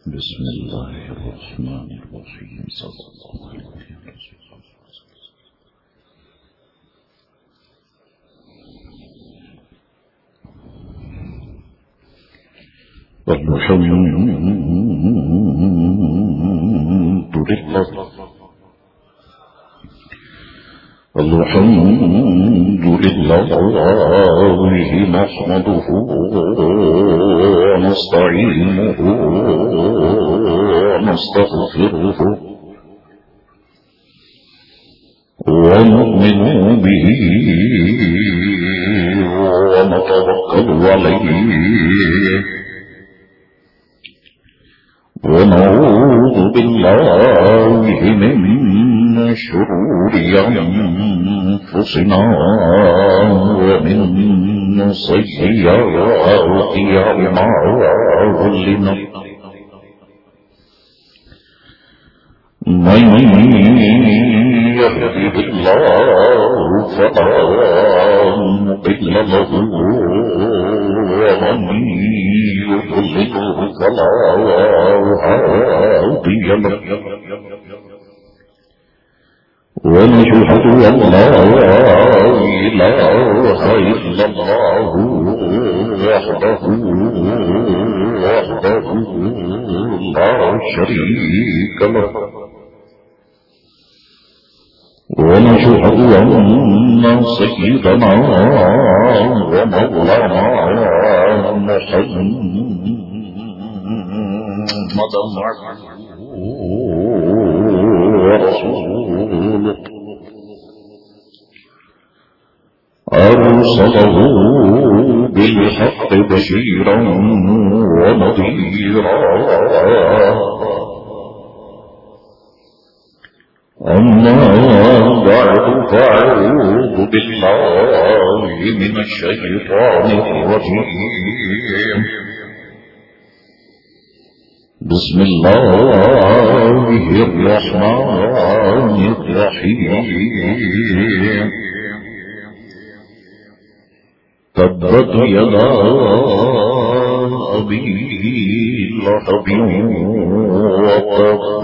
بسم الله الرحمن الرحيم صلى الله عليه وسلم. الحمد لله نحمده ونستعينه ونستغفره ونؤمن به ونتوكل عليه ونعوذ بالله من شرور أنفسنا ومن سيئات أعمالنا من يهده الله فلا مضل له ومن يضلل فلا هادي له ونشهد أن لا إله إلا الله وحده لا شريك له ونشهد أن سيدنا ومولانا محمدا ورسوله أرسله بالحق بشيرا ونذيرا أما بعد فأعوذ بالله من الشيطان الرجيم بسم الله الرحمن الرحيم تبت يدا أبي لهب وتب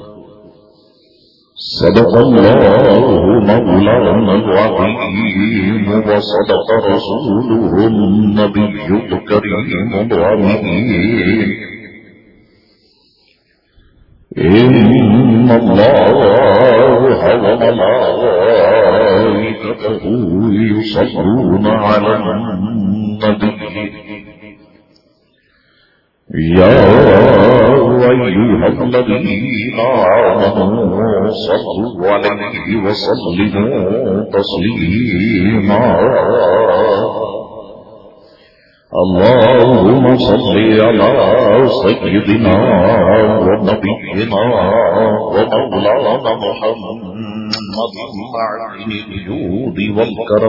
صدق الله مولانا العظيم وصدق رسوله النبي الكريم الأمين إن الله وملائكته يصلون على النبي يا أيها الذين آمنوا صلوا عليه وسلموا تسليما اللهم صل على سيدنا ونبينا ومولانا محمد معين الجود والكرم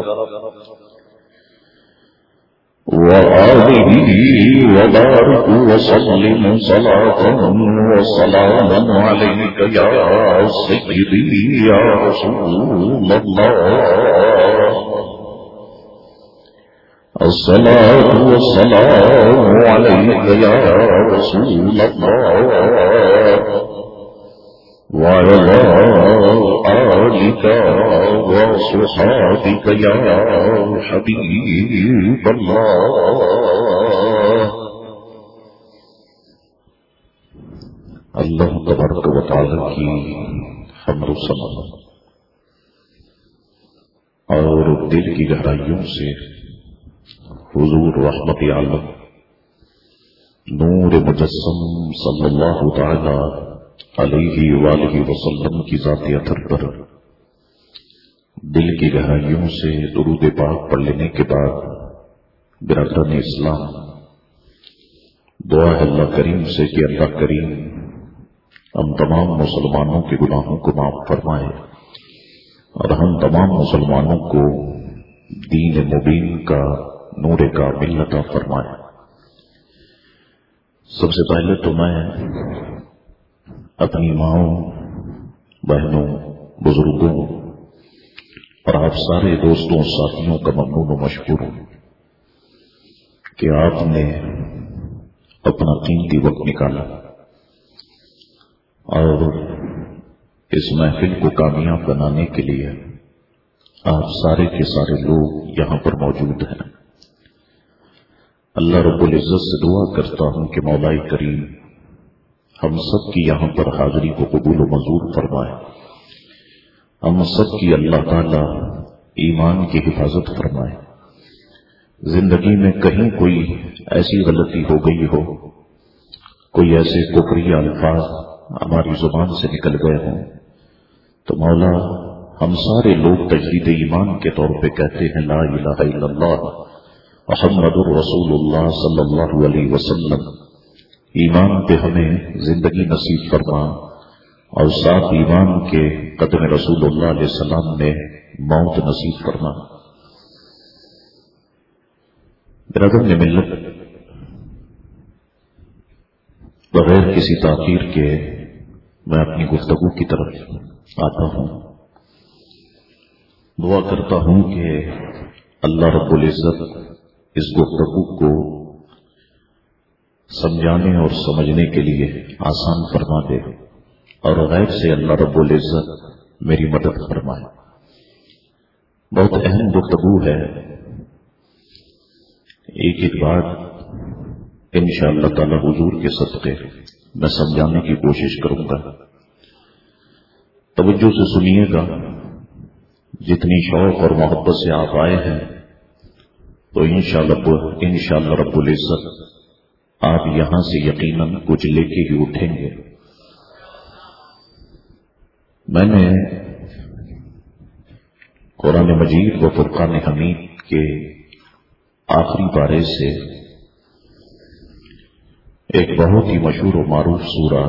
وآله وبارك وسلم صلاة وسلاما عليك يا سيدي يا رسول الله الصلاة والسلام عليك يا رسول الله وعلى آلك وصحابك يا حبيب الله اللہ تبارک و تعالی کی حمد و ثنا اور دل کی گہرائیوں سے حضور رحمت عالم نور مجسم صلی اللہ تعالی علیہ وآلہ وسلم کی ذات اطہر پر دل کی گہرائیوں سے درود پاک پڑھ لینے کے بعد برادران اسلام دعا ہے اللہ کریم سے کہ اللہ کریم ہم تمام مسلمانوں کے گناہوں کو معاف فرمائے اور ہم تمام مسلمانوں کو دین مبین کا نور کا ملتا فرمائے. سب سے پہلے تو میں اپنی ماؤں بہنوں بزرگوں اور آپ سارے دوستوں ساتھیوں کا ممنون و مشکور ہوں کہ آپ نے اپنا قیمتی وقت نکالا اور اس محفل کو کامیاب بنانے کے لیے آپ سارے کے سارے لوگ یہاں پر موجود ہیں۔ اللہ رب العزت سے دعا کرتا ہوں کہ مولا کریم ہم سب کی یہاں پر حاضری کو قبول و منظور فرمائے، ہم سب کی اللہ تعالی ایمان کی حفاظت فرمائے۔ زندگی میں کہیں کوئی ایسی غلطی ہو گئی ہو، کوئی ایسے کفری الفاظ ہماری زبان سے نکل گئے ہوں تو مولا ہم سارے لوگ تجدید ایمان کے طور پہ کہتے ہیں لا الہ الا اللہ محمد الرسول اللہ صلی اللہ علیہ وسلم۔ ایمان پہ ہمیں زندگی نصیب فرما اور ساتھ ایمان کے قدم رسول اللہ علیہ السلام نے موت نصیب فرما۔ برادر ملت، بغیر کسی تاخیر کے میں اپنی گفتگو کی طرف آتا ہوں۔ دعا کرتا ہوں کہ اللہ رب العزت اس گفتگو کو سمجھانے اور سمجھنے کے لیے آسان فرما دے اور غیب سے اللہ رب العزت میری مدد فرمائے۔ بہت اہم گفتگو ہے، ایک ایک بات انشاءاللہ تعالی حضور کے صدقے میں سمجھانے کی کوشش کروں گا۔ توجہ سے سنیے گا، جتنی شوق اور محبت سے آپ آئے ہیں تو انشاءاللہ رب العزت آپ یہاں سے یقیناً کچھ لے کے ہی اٹھیں گے۔ میں نے قرآن مجید و فرقان حمید کے آخری پارے سے ایک بہت ہی مشہور و معروف سورہ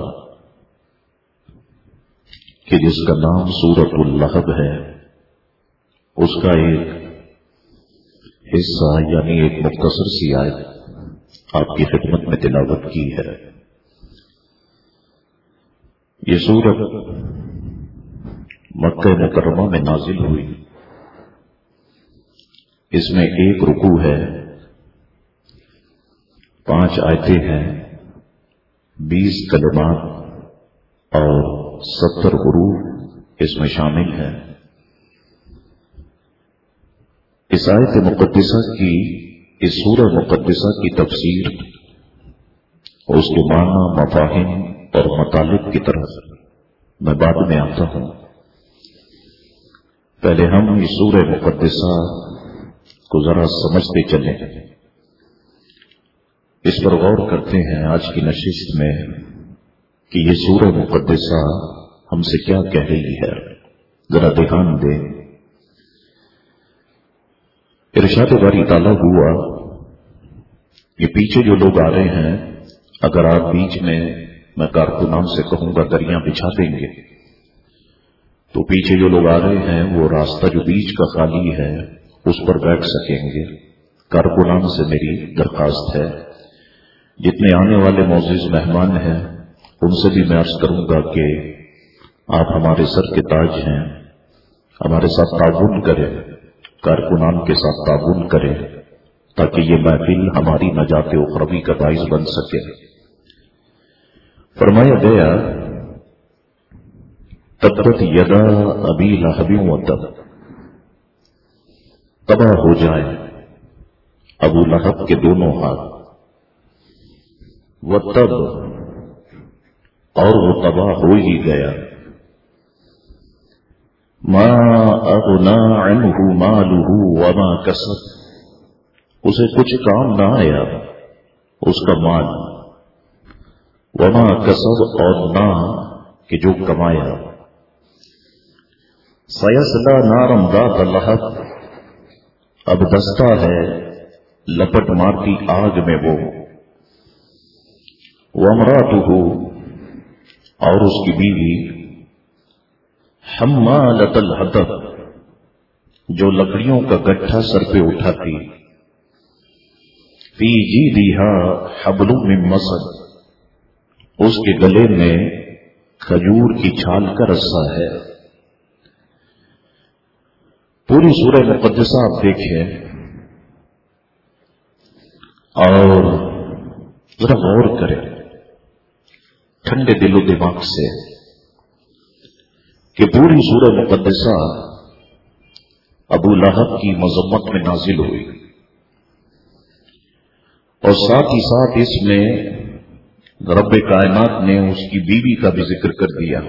کہ جس کا نام سورۃ اللہب ہے، اس کا ایک حصہ یعنی ایک مختصر سی آیت آپ کی خدمت میں تلاوت کی ہے۔ یہ سورت مکہ مکرمہ میں نازل ہوئی، اس میں ایک رکوع ہے، 5 آیتیں ہیں، 20 کلمات اور 70 حروف اس میں شامل ہیں۔ اس آیت مقدسہ کی، اس سورہ مقدسہ کی تفسیر، اس کے معنی، مفاہیم اور مطالب کی طرف میں بعد میں آتا ہوں۔ پہلے ہم اس سورہ مقدسہ کو ذرا سمجھتے چلیں، اس پر غور کرتے ہیں آج کی نشست میں کہ یہ سورہ مقدسہ ہم سے کیا کہہ رہی ہے۔ ذرا دھیان دیں۔ ارشاد باری تعالیٰ ہوا، یہ پیچھے جو لوگ آ رہے ہیں، اگر آپ بیچ میں کارکنان سے کہوں گا دریاں بچھا دیں گے تو پیچھے جو لوگ آ رہے ہیں وہ راستہ جو بیچ کا خالی ہے اس پر بیٹھ سکیں گے۔ کارکنان سے میری درخواست ہے، جتنے آنے والے معزز مہمان ہیں ان سے بھی میں عرض کروں گا کہ آپ ہمارے سر کے تاج ہیں، ہمارے ساتھ تعاون کریں، کارکنان کے ساتھ تعاون کریں تاکہ یہ محفل ہماری نجات اخروی کا باعث بن سکے۔ فرمایا گیا تبت یدا ابی لہب وتب، تباہ ہو جائے ابو لہب کے دونوں ہاتھ، وتب اور وہ تباہ ہو ہی گیا، ما اغنا عنہ مالہ وما کسب، اسے کچھ کام نہ آیا اس کا مال، وما کسب اور نہ کہ جو کمایا، سیصلی نارا ذات لہب، اب دستہ ہے لپٹ مارتی آگ میں وہ، وامرأتہ اور اس کی بیوی، حمالۃ الحطب جو لکڑیوں کا گٹھا سر پہ اٹھاتی، فی جیدہا حبل من مسد، اس کے گلے میں کھجور کی چھال کا رسہ ہے۔ پوری سورہ مقدسہ آپ دیکھیں اور ذرا غور کریں ٹھنڈے دل و دماغ سے۔ کہ پوری سورہ مقدسہ ابو لہب کی مذمت میں نازل ہوئی اور ساتھ ہی ساتھ اس میں رب کائنات نے اس کی بیوی کا بھی ذکر کر دیا.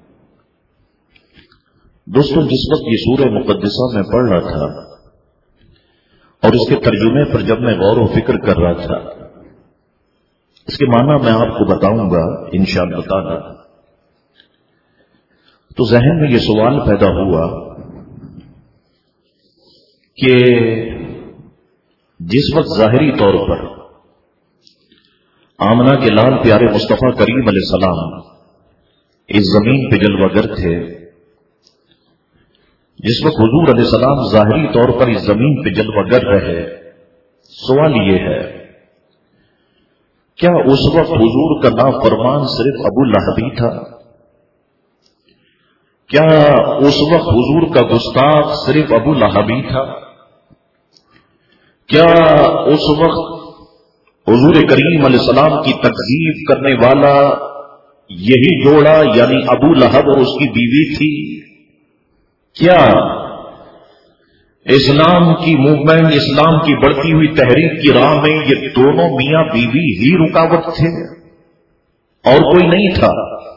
دوستوں، جس وقت یہ سورہ مقدسہ میں پڑھ رہا تھا اور اس کے ترجمے پر جب میں غور و فکر کر رہا تھا، اس کے معنی میں آپ کو بتاؤں گا انشاءاللہ تعالی، تو ذہن میں یہ سوال پیدا ہوا کہ جس وقت ظاہری طور پر آمنہ کے لال پیارے مصطفیٰ کریم علیہ السلام اس زمین پہ جلوہ گر تھے، جس وقت حضور علیہ السلام ظاہری طور پر اس زمین پہ جلوہ گر رہے، سوال یہ ہے کیا اس وقت حضور کا نافرمان صرف ابو لہب ہی تھا؟ کیا اس وقت حضور کا گستاخ صرف ابو لہب ہی تھا؟ کیا اس وقت حضور کریم علیہ السلام کی تکذیب کرنے والا یہی جوڑا یعنی ابو لہب اور اس کی بیوی تھی؟ کیا اسلام کی موومنٹ، اسلام کی بڑھتی ہوئی تحریک کی راہ میں یہ دونوں میاں بیوی ہی رکاوٹ تھے اور کوئی نہیں تھا؟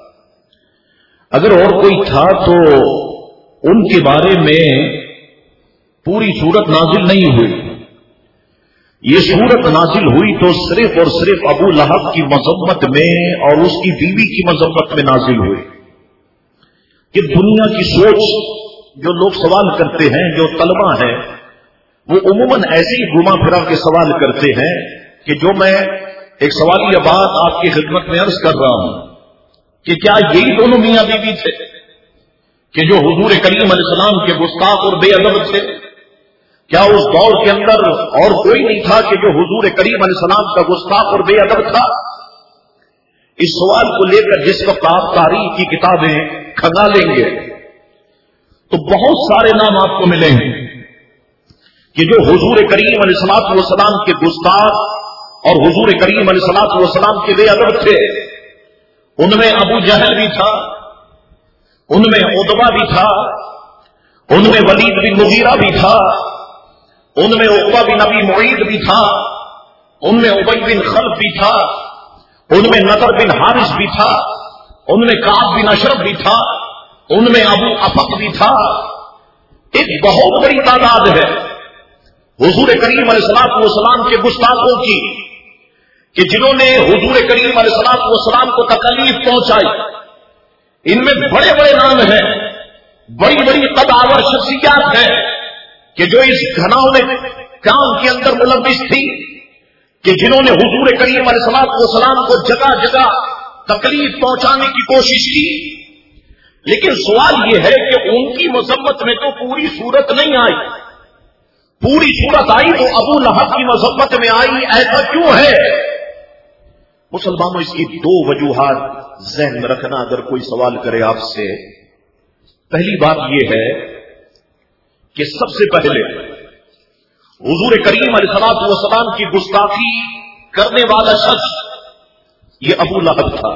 اگر اور کوئی تھا تو ان کے بارے میں پوری صورت نازل نہیں ہوئی. یہ صورت نازل ہوئی تو صرف اور صرف ابو لہب کی مذمت میں اور اس کی بیوی کی مذمت میں نازل ہوئی. کہ دنیا کی سوچ جو لوگ سوال کرتے ہیں، جو طلبہ ہیں، وہ عموماً ایسی گھما پھرا کے سوال کرتے ہیں کہ جو میں ایک سوالیہ بات آپ کی خدمت میں عرض کر رہا ہوں کہ کیا یہی دونوں میاں بیوی تھے کہ جو حضور کریم علیہ السلام کے گستاخ اور بے ادب تھے؟ کیا اس دور کے اندر اور کوئی نہیں تھا کہ جو حضور کریم علیہ السلام کا گستاخ اور بے ادب تھا؟ اس سوال کو لے کر جس وقت آپ تاریخ کی کتابیں کھنگالیں گے تو بہت سارے نام آپ کو ملیں گے کہ جو حضور کریم علیہ السلام کے گستاخ اور حضور کریم علیہ السلام کے بے ادب تھے. ان میں ابو جہل بھی تھا، ان میں عتبہ بھی تھا، ان میں ولید بن مغیرہ بھی تھا، ان میں عقبہ بن ابی معیط بھی تھا، ان میں ابی بن خلف بھی تھا، ان میں نضر بن حارث بھی تھا، ان میں کعب بن اشرف بھی تھا، ان میں ابو افق بھی تھا. ایک بہت بڑی تعداد ہے حضور کریم علیہ السلام کے گستاخوں کی کہ جنہوں نے حضور کریم علیہ السلام کو تکلیف پہنچائی. ان میں بڑے بڑے نام ہیں، بڑی بڑی قدآور شخصیات ہیں کہ جو اس گھناؤنے کام کے اندر ملوث تھی کہ جنہوں نے حضور کریم علیہ السلام کو جگہ جگہ تکلیف پہنچانے کی کوشش کی. لیکن سوال یہ ہے کہ ان کی مذمت میں تو پوری صورت نہیں آئی. پوری صورت آئی تو ابو لہب کی مذمت میں آئی. ایسا کیوں ہے؟ مسلمانوں، اس کی دو وجوہات ذہن میں رکھنا اگر کوئی سوال کرے آپ سے. پہلی بات یہ ہے کہ سب سے پہلے حضور کریم علیہ السلام کی گستاخی کرنے والا شخص یہ ابو لہب تھا.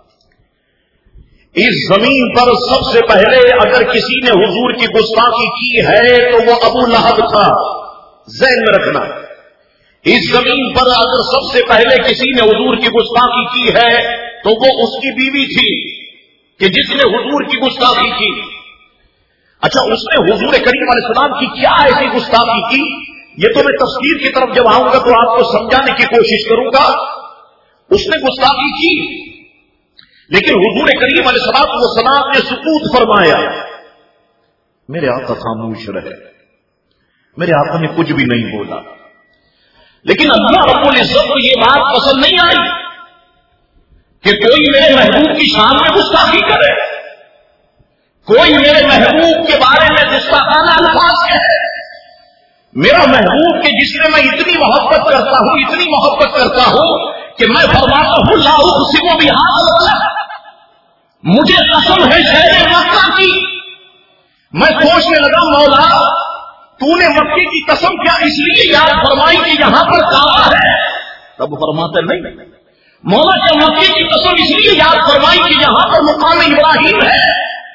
اس زمین پر سب سے پہلے اگر کسی نے حضور کی گستاخی کی ہے تو وہ ابو لہب تھا. ذہن میں رکھنا، اس زمین پر اگر سب سے پہلے کسی نے حضور کی گستاخی کی ہے تو وہ اس کی بیوی تھی کہ جس نے حضور کی گستاخی کی. اچھا، اس نے حضور کریم علیہ السلام کی کیا ایسی گستاخی کی؟ یہ تو میں تفسیر کی طرف جب آؤں گا تو آپ کو سمجھانے کی کوشش کروں گا. اس نے گستاخی کی لیکن حضور کریم علیہ السلام نے سکوت فرمایا. میرے آقا خاموش رہے، میرے آقا نے کچھ بھی نہیں بولا. لیکن اللہ رب العزت کو یہ بات پسند نہیں آئی کہ کوئی میرے محبوب کی شان میں گستاخی کرے، کوئی میرے محبوب کے بارے میں گستاخانہ الفاظ کہے. میرا محبوب کہ جس سے میں اتنی محبت کرتا ہوں، اتنی محبت کرتا ہوں کہ میں فرماتا ہوں لا اقسم بہذا البلد، مجھے قسم ہے شہر مکہ کی. میں سوچنے لگا مولا تو نے مکے کی قسم کیا اس لیے یاد فرمائی کہ یہاں پر کعبہ ہے؟ تب فرماتے نہیں مولا کیا مکے کی قسم اس لیے یاد فرمائی کہ یہاں پر مقام ابراہیم ہے؟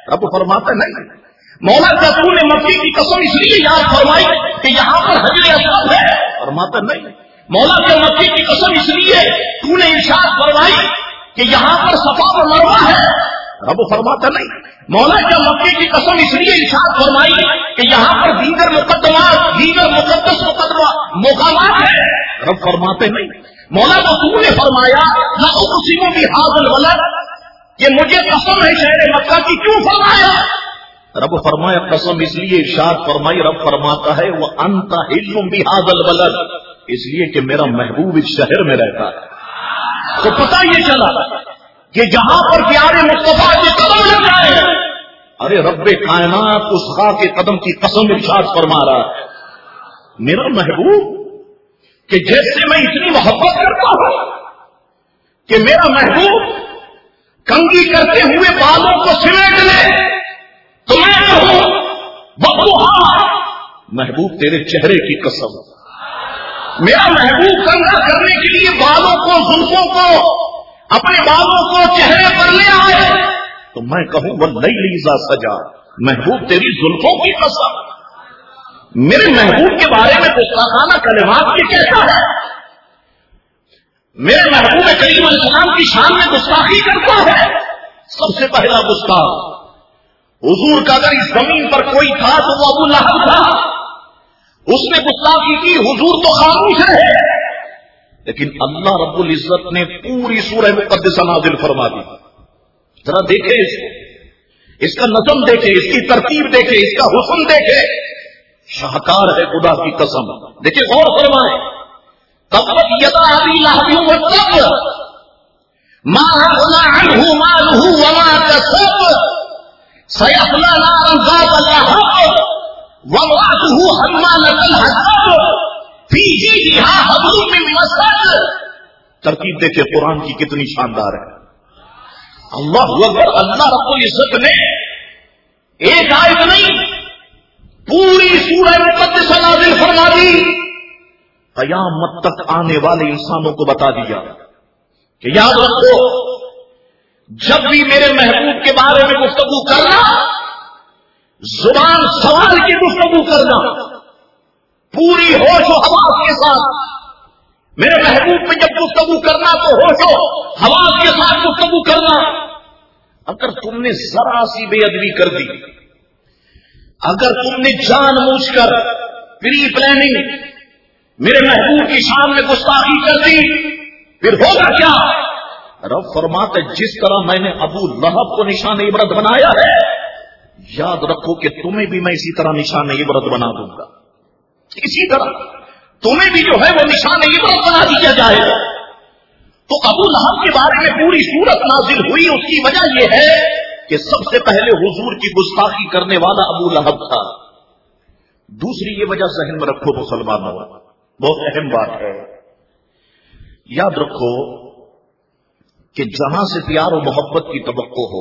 رب فرماتا نہیں، مولا کیا تو نے مکے کی قسم اس لیے یاد فرمائی کہ یہاں پر حجر اسود ہے؟ فرماتا نہیں، مولا کیا مکے کی قسم اس لیے تو نے ارشاد فرمائی کہ یہاں پر صفا و مروہ ہے؟ رب فرماتا نہیں، مولا کیا مکے کی قسم اس لیے ارشاد فرمائی کہ یہاں پر دیگر مقدمات، دیگر مقدس مقامات ہیں؟ رب فرماتے نہیں، مولا تو نے فرمایا لا اقسم بہذا البلد، کہ مجھے قسم ہے شہر مکہ کی، کیوں فرمایا؟ رب فرمایا قسم اس لیے ارشاد فرمائی، رب فرماتا ہے وانت حل بہذا البلد، اس لیے کہ میرا محبوب اس شہر میں رہتا ہے۔ تو پتہ یہ چلا کہ جہاں پر پیارے مصطفیٰ کے قدم لگ جائے، ارے رب کائنات اس خاک کے قدم کی قسم ارشاد فرما رہا ہے، میرا محبوب کہ جیسے میں اتنی محبت کرتا ہوں کہ میرا محبوب کنگھی کرتے ہوئے بالوں کو سمیٹ لے تو میں کہوں وقوہا، محبوب تیرے چہرے کی قسم، میرا محبوب کنگھا کرنے کے لیے بالوں کو، زلفوں کو، اپنے بالوں کو چہرے پر لے آئے تو میں کہوں واللیل اذا سجا، محبوب تیری زلفوں کی قسم۔ میرے محبوب کے بارے میں گستاخانہ کلمات یہ کہتا ہے، میرے محبوب کریم علیہ السلام کی شان میں گستاخی کرتا ہے۔ سب سے پہلا گستاخ حضور کا اگر اس زمین پر کوئی تھا تو وہ ابو لہب تھا، اس نے گستاخی کی، حضور تو خاموش رہے، لیکن اللہ رب العزت نے پوری سورہ مقدسہ نازل فرما دی۔ ذرا دیکھیں اس کا نظم دیکھیں، اس کی ترتیب دیکھیں، اس کا حسن دیکھیں، شاہکار ہے خدا کی قسم۔ دیکھیں غور فرمائیں، تبت یدا ابی لہب وتب ما اغنی عنہ مالہ وما کسب سیصلی نارا ذات لہب وامرأته حمالۃ الحطب فی جیدہا حبل من مسد۔ ترتیب دیکھیں قرآن کی کتنی شاندار ہے۔ اللہ اکبر، اللہ رب العزت نے ایک آیت نہیں پوری سورہ مقدسہ نازل فرما دی، قیامت تک آنے والے انسانوں کو بتا دیا کہ یاد رکھو جب بھی میرے محبوب کے بارے میں گفتگو کرنا، زبان سوال کی گفتگو کرنا، پوری ہوش و حواس کے ساتھ۔ میرے محبوب میں جب گفتگو کرنا تو ہوش و حواس کے ساتھ گفتگو کرنا۔ اگر تم نے ذرا سی بے ادبی کر دی، اگر تم نے جان بوجھ کر پری پلاننگ میرے محبوب کی شان میں گستاخی کر دی، پھر ہوگا کیا؟ رب فرماتے جس طرح میں نے ابو لہب کو نشان عبرت بنایا ہے، یاد رکھو کہ تمہیں بھی میں اسی طرح نشان عبرت بنا دوں گا، اسی طرح تمہیں بھی جو ہے وہ نشان عبرت بنا دیا جائے گا۔ تو ابو لہب کے بارے میں پوری سورت نازل ہوئی، اس کی وجہ یہ ہے کہ سب سے پہلے حضور کی گستاخی کرنے والا ابو لہب تھا۔ دوسری یہ وجہ ذہن میں رکھو مسلمانوں، بہت اہم بات ہے، یاد رکھو کہ جہاں سے پیار و محبت کی توقع ہو،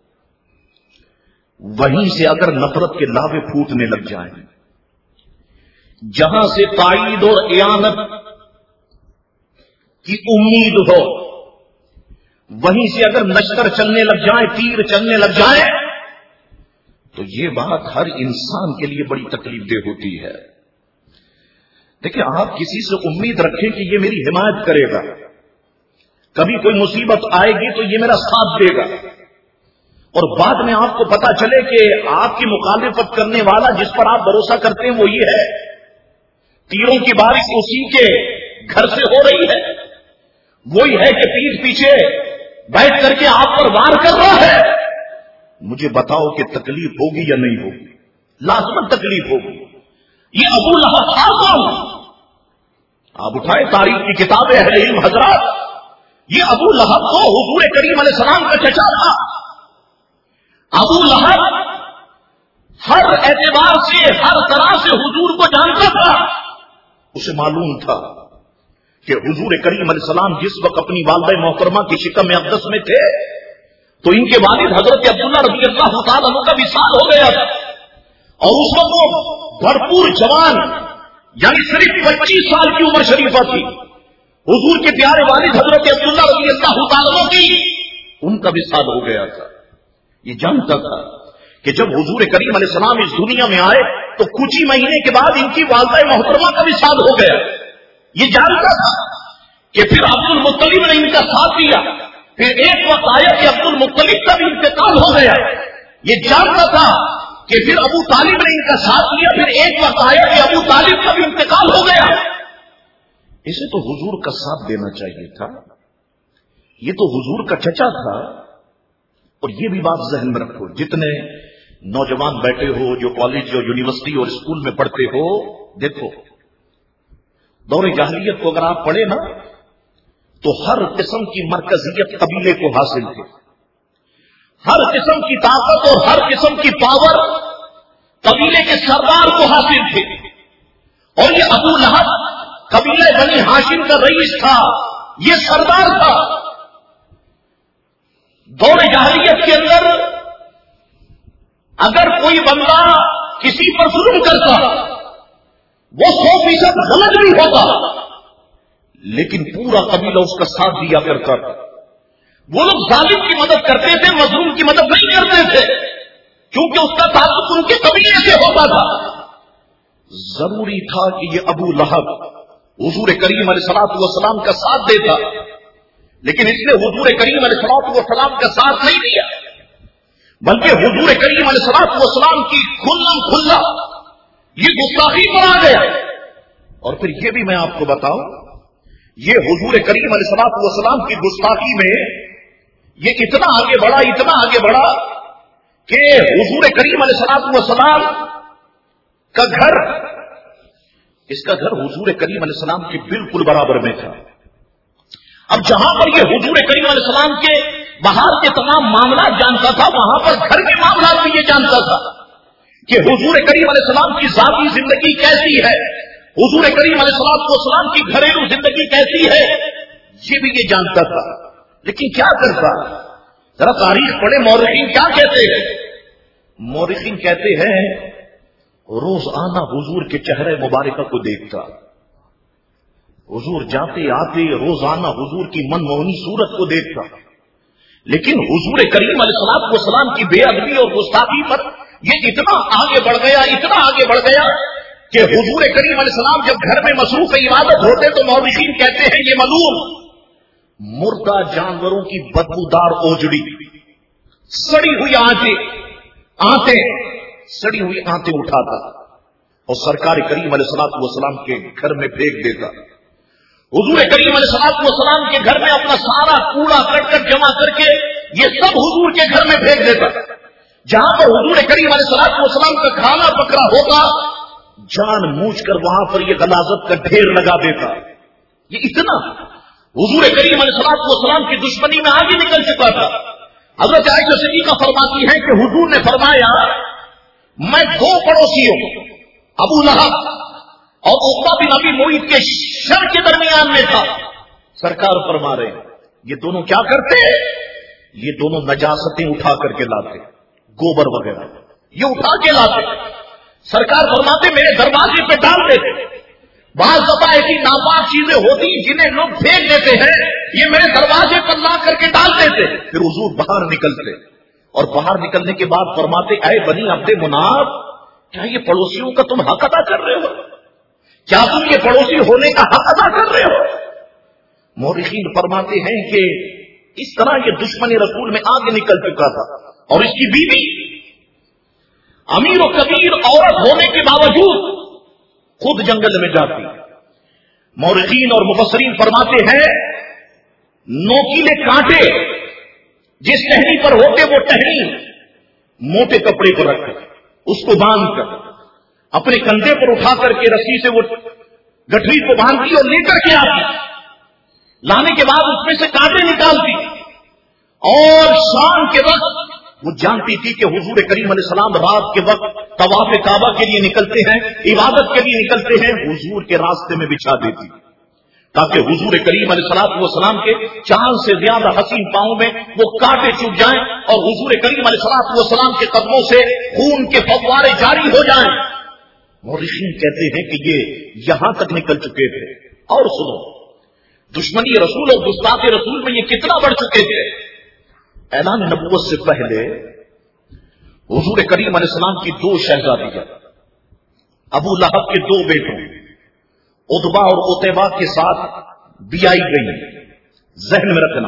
وہیں سے اگر نفرت کے لاوے پھوٹنے لگ جائیں، جہاں سے تائید اور اعانت کی امید ہو، وہیں سے اگر نشتر چلنے لگ جائیں، تیر چلنے لگ جائیں، تو یہ بات ہر انسان کے لیے بڑی تکلیف دہ ہوتی ہے۔ دیکھیں آپ کسی سے امید رکھیں کہ یہ میری حمایت کرے گا، کبھی کوئی مصیبت آئے گی تو یہ میرا ساتھ دے گا، اور بعد میں آپ کو پتا چلے کہ آپ کی مخالفت کرنے والا جس پر آپ بھروسہ کرتے ہیں وہ یہ ہے، تیروں کی بارش اسی کے گھر سے ہو رہی ہے، وہی ہے کہ پیٹھ پیچھے بیٹھ کر کے آپ پر وار کر رہا ہے۔ مجھے بتاؤ کہ تکلیف ہوگی یا نہیں ہوگی؟ لازمن تکلیف ہوگی۔ یہ ابو لہب آسان، آپ اٹھائے تاریخ کی کتابیں اہل علم حضرات، یہ ابو لہب تو حضور کریم علیہ السلام کا چچا تھا۔ ابو لہب ہر اعتبار سے، ہر طرح سے حضور کو جانتا تھا، اسے معلوم تھا کہ حضور کریم علیہ السلام جس وقت اپنی والدہ محترمہ کی شکم اقدس میں تھے تو ان کے والد حضرت عبداللہ رضی اللہ تعالیٰ عنہ کا وصال ہو گیا تھا، اور اس وقت وہ بھرپور جوان، یعنی صرف 25 سال کی عمر شریفہ تھی۔ حضور کے پیارے والد حضرت عبداللہ رضی اللہ تعالیٰ عنہ کی ان کا وصال ہو گیا تھا، یہ جانتا تھا کہ جب حضور کریم علیہ السلام اس دنیا میں آئے تو کچھ ہی مہینے کے بعد ان کی والدہ محترمہ کا بھی ساتھ ہو گیا. یہ جانتا تھا کہ پھر عبد المطلب نے ان کا ساتھ دیا. پھر ایک وقت آیا کہ عبد المطلب کا بھی انتقال ہو گیا. یہ جانتا تھا کہ پھر ابو طالب نے ان کا ساتھ دیا. پھر ایک وقت آیا کہ ابو طالب کا بھی انتقال ہو گیا. اسے تو حضور کا ساتھ دینا چاہیے تھا. یہ تو حضور کا چچا تھا. اور یہ بھی بات ذہن میں رکھو, جتنے نوجوان بیٹھے ہو جو کالج اور یونیورسٹی اور اسکول میں پڑھتے ہو, دیکھو دور جاہلیت کو اگر آپ پڑھیں نا تو ہر قسم کی مرکزیت قبیلے کو حاصل تھی. ہر قسم کی طاقت اور ہر قسم کی پاور قبیلے کے سردار کو حاصل تھی. اور یہ ابو لہب قبیلہ بنی ہاشم کا رئیس تھا, یہ سردار تھا. دور جاہلیت کے اندر اگر کوئی بندہ کسی پر ظلم کرتا وہ 100% غلط بھی ہوتا, لیکن پورا قبیلہ اس کا ساتھ دیا کرتا تھا. وہ لوگ ظالم کی مدد کرتے تھے, مظلوم کی مدد نہیں کرتے تھے, کیونکہ اس کا تعلق ان کے قبیلے سے ہوتا تھا. ضروری تھا کہ یہ ابو لہب حضور کریم علیہ الصلوۃ والسلام کا ساتھ دیتا, لیکن اس نے حضور کریم علیہ الصلوۃ والسلام کا ساتھ نہیں دیا, بلکہ حضور کریم علیہ الصلوۃ والسلام کی کھلا یہ گستاخی پر آ گیا. اور پھر یہ بھی میں آپ کو بتاؤں, یہ حضور کریم علیہ الصلوۃ والسلام کی گستاخی میں یہ اتنا آگے بڑھا کہ حضور کریم علیہ الصلوۃ والسلام کا گھر, اس کا گھر حضور کریم علیہ السلام کے بالکل برابر میں تھا. اب جہاں پر یہ حضور کریم علیہ السلام کے باہر کے تمام معاملات جانتا تھا, وہاں پر گھر کے معاملات بھی یہ جانتا تھا کہ حضور کریم علیہ السلام کی ذاتی زندگی کیسی ہے, حضور کریم علیہ السلام کی گھریلو زندگی کیسی ہے, یہ بھی یہ جانتا تھا. لیکن کیا کرتا, ذرا تاریخ پڑھے, مورخین کیا کہتے ہیں. مورخین کہتے ہیں روز آنا حضور کے چہرے مبارکہ کو دیکھتا, حضور جاتے آتے روزانہ حضور کی من موہنی صورت کو دیکھتا. لیکن حضور کریم علیہ السلام کی بے ادبی اور گستاخی پر یہ اتنا آگے بڑھ گیا کہ حضور کریم علیہ السلام جب گھر میں مصروف عبادت ہوتے تو مورخین کہتے ہیں یہ ملعون مردہ جانوروں کی بدبودار اوجڑی, سڑی ہوئی آنتیں اٹھاتا اور سرکار کریم علیہ السلام کے گھر میں پھینک دیتا. حضور کریم علیہ السلام کے گھر میں اپنا سارا کوڑا کٹ جمع کر کے یہ سب حضور کے گھر میں پھینک دیتا. جہاں پر حضور کریم علیہ السلام کا کھانا پکڑا ہوتا جان موچ کر وہاں پر یہ غلاظت کا ڈھیر لگا دیتا. یہ اتنا حضور کریم علیہ السلام کی دشمنی میں آگے نکل چکا تھا. حضرت عائشہ صدیقہ فرماتی ہے کہ حضور نے فرمایا میں 2 پڑوسیوں ابو لہب اور عقبہ بن ابی معیط کے شر کے درمیان میں تھا. سرکار فرما رہے ہیں یہ دونوں کیا کرتے, یہ دونوں نجاستیں اٹھا کر کے لاتے, گوبر وغیرہ یہ اٹھا کے لاتے. سرکار فرماتے میرے دروازے پہ ڈال دیتے. بعض دفعہ ایسی ناپاک چیزیں ہوتی جنہیں لوگ پھینک دیتے ہیں, یہ میرے دروازے پر لا کر کے ڈال دیتے. پھر حضور باہر نکلتے اور باہر نکلنے کے بعد فرماتے اے بنی عبد مناف, کیا یہ پڑوسیوں کا تم حق ادا کر رہے ہو, کیا تم یہ پڑوسی ہونے کا حق ادا کر رہے ہو. مورخین فرماتے ہیں کہ اس طرح یہ دشمن رسول میں آگے نکل چکا تھا. اور اس کی بیوی امیر و کبیر عورت ہونے کے باوجود خود جنگل میں جاتی. مورخین اور مفسرین فرماتے ہیں نوکیلے کانٹے جس ٹہنی پر ہوتے وہ ٹہنی موٹے کپڑے کو رکھ اس کو باندھ کر اپنے کندھے پر اٹھا کر کے رسی سے وہ گٹھری کو باندھتی اور لے کر کے آتی. لانے کے بعد اس میں سے کانٹے نکالتی اور شام کے وقت وہ جانتی تھی کہ حضور کریم علیہ السلام رات کے وقت طواف کعبہ کے لیے نکلتے ہیں, عبادت کے لیے نکلتے ہیں, حضور کے راستے میں بچھا دیتی تاکہ حضور کریم علیہ السلام کے چاند سے زیادہ حسین پاؤں میں وہ کانٹے چپ جائیں اور حضور کریم علیہ السلام کے قدموں سے خون کے فوارے جاری ہو جائیں. مورخین کہتے ہیں کہ یہ یہاں تک نکل چکے تھے. اور سنو, دشمنی رسول اور گستاخ رسول میں یہ کتنا بڑھ چکے تھے. اعلان نبوت سے پہلے حضور کریم علیہ السلام کی دو شہزادیاں ابو لہب کے دو بیٹوں عتبہ اور عتیبہ کے ساتھ بیائی گئی. ذہن میں رکھنا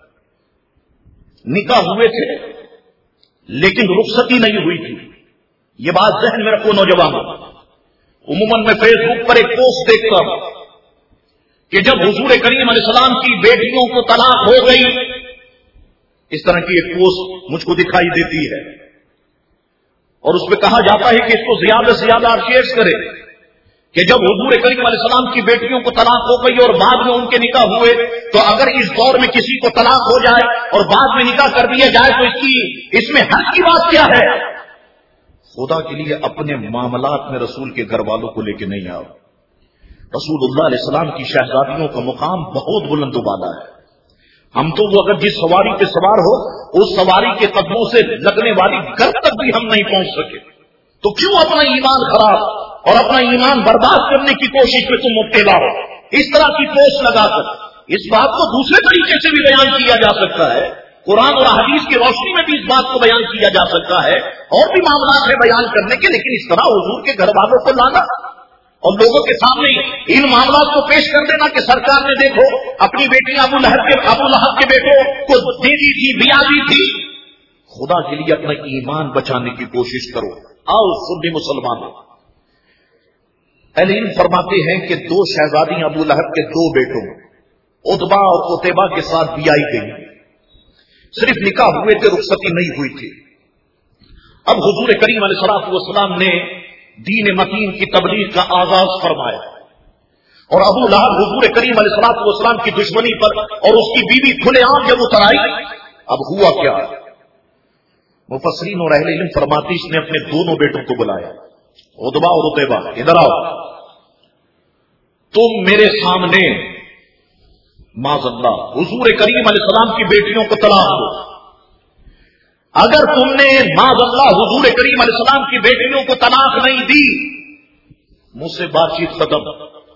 نکاح ہوئے تھے لیکن رخصتی نہیں ہوئی تھی. یہ بات ذہن میں رکھو نوجوانوں. عموماً میں فیس بک پر ایک پوسٹ دیکھتا ہوں کہ جب حضور کریم علیہ السلام کی بیٹیوں کو طلاق ہو گئی، اس طرح کی ایک پوسٹ مجھ کو دکھائی دیتی ہے اور اس میں کہا جاتا ہے کہ اس کو زیادہ سے زیادہ آپ شیئر کریں کہ جب حضور کریم علیہ السلام کی بیٹیوں کو طلاق ہو گئی اور بعد میں ان کے نکاح ہوئے، تو اگر اس دور میں کسی کو طلاق ہو جائے اور بعد میں نکاح کر دیا جائے تو اس میں حق کی بات کیا ہے؟ خدا کے لیے اپنے معاملات میں رسول کے گھر والوں کو لے کے نہیں آؤ. رسول اللہ علیہ السلام کی شہزادیوں کا مقام بہت بلند و بالا ہے. ہم تو وہ اگر جس سواری پہ سوار ہو اس سواری کے قدموں سے لگنے والی گھر تک بھی ہم نہیں پہنچ سکے، تو کیوں اپنا ایمان خراب اور اپنا ایمان برباد کرنے کی کوشش میں تم مبتلا ہو؟ اس طرح کی پوسٹ لگا کر اس بات کو دوسرے طریقے سے بھی بیان کیا جا سکتا ہے. قرآن اور حدیث کی روشنی میں بھی اس بات کو بیان کیا جا سکتا ہے. اور بھی معاملات ہیں بیان کرنے کے، لیکن اس طرح حضور کے گھر والوں کو لانا اور لوگوں کے سامنے ان معاملات کو پیش کر دینا کہ سرکار نے دیکھو اپنی بیٹی ابو لہب کے بیٹوں کو دے دی تھی، بیا دی تھی. خدا کے لیے اپنا ایمان بچانے کی کوشش کرو. آؤ سنی مسلمانوں، اہل علم فرماتے ہیں کہ دو شہزادی ابو لہب کے دو بیٹوں عتبہ اور عتیبہ کے ساتھ بیائی گئی. صرف نکاح ہوئے تھے، رخصتی نہیں ہوئی تھی. اب حضور کریم علیہ السلام نے دین متین کی تبلیغ کا آغاز فرمایا اور ابو لہب حضور کریم علیہ السلام کی دشمنی پر اور اس کی بیوی کھلے عام جب اتر آئی. اب ہوا کیا؟ مفسرین اور اہل علم فرماتے اس نے اپنے دونوں بیٹوں کو بلایا، عتبہ اور عتیبہ ادھر آؤ، تم میرے سامنے معاذ اللہ حضور کریم علیہ السلام کی بیٹیوں کو طلاق دو. اگر تم نے معاذ اللہ حضور کریم علیہ السلام کی بیٹیوں کو طلاق نہیں دی، مجھ سے بات چیت ختم.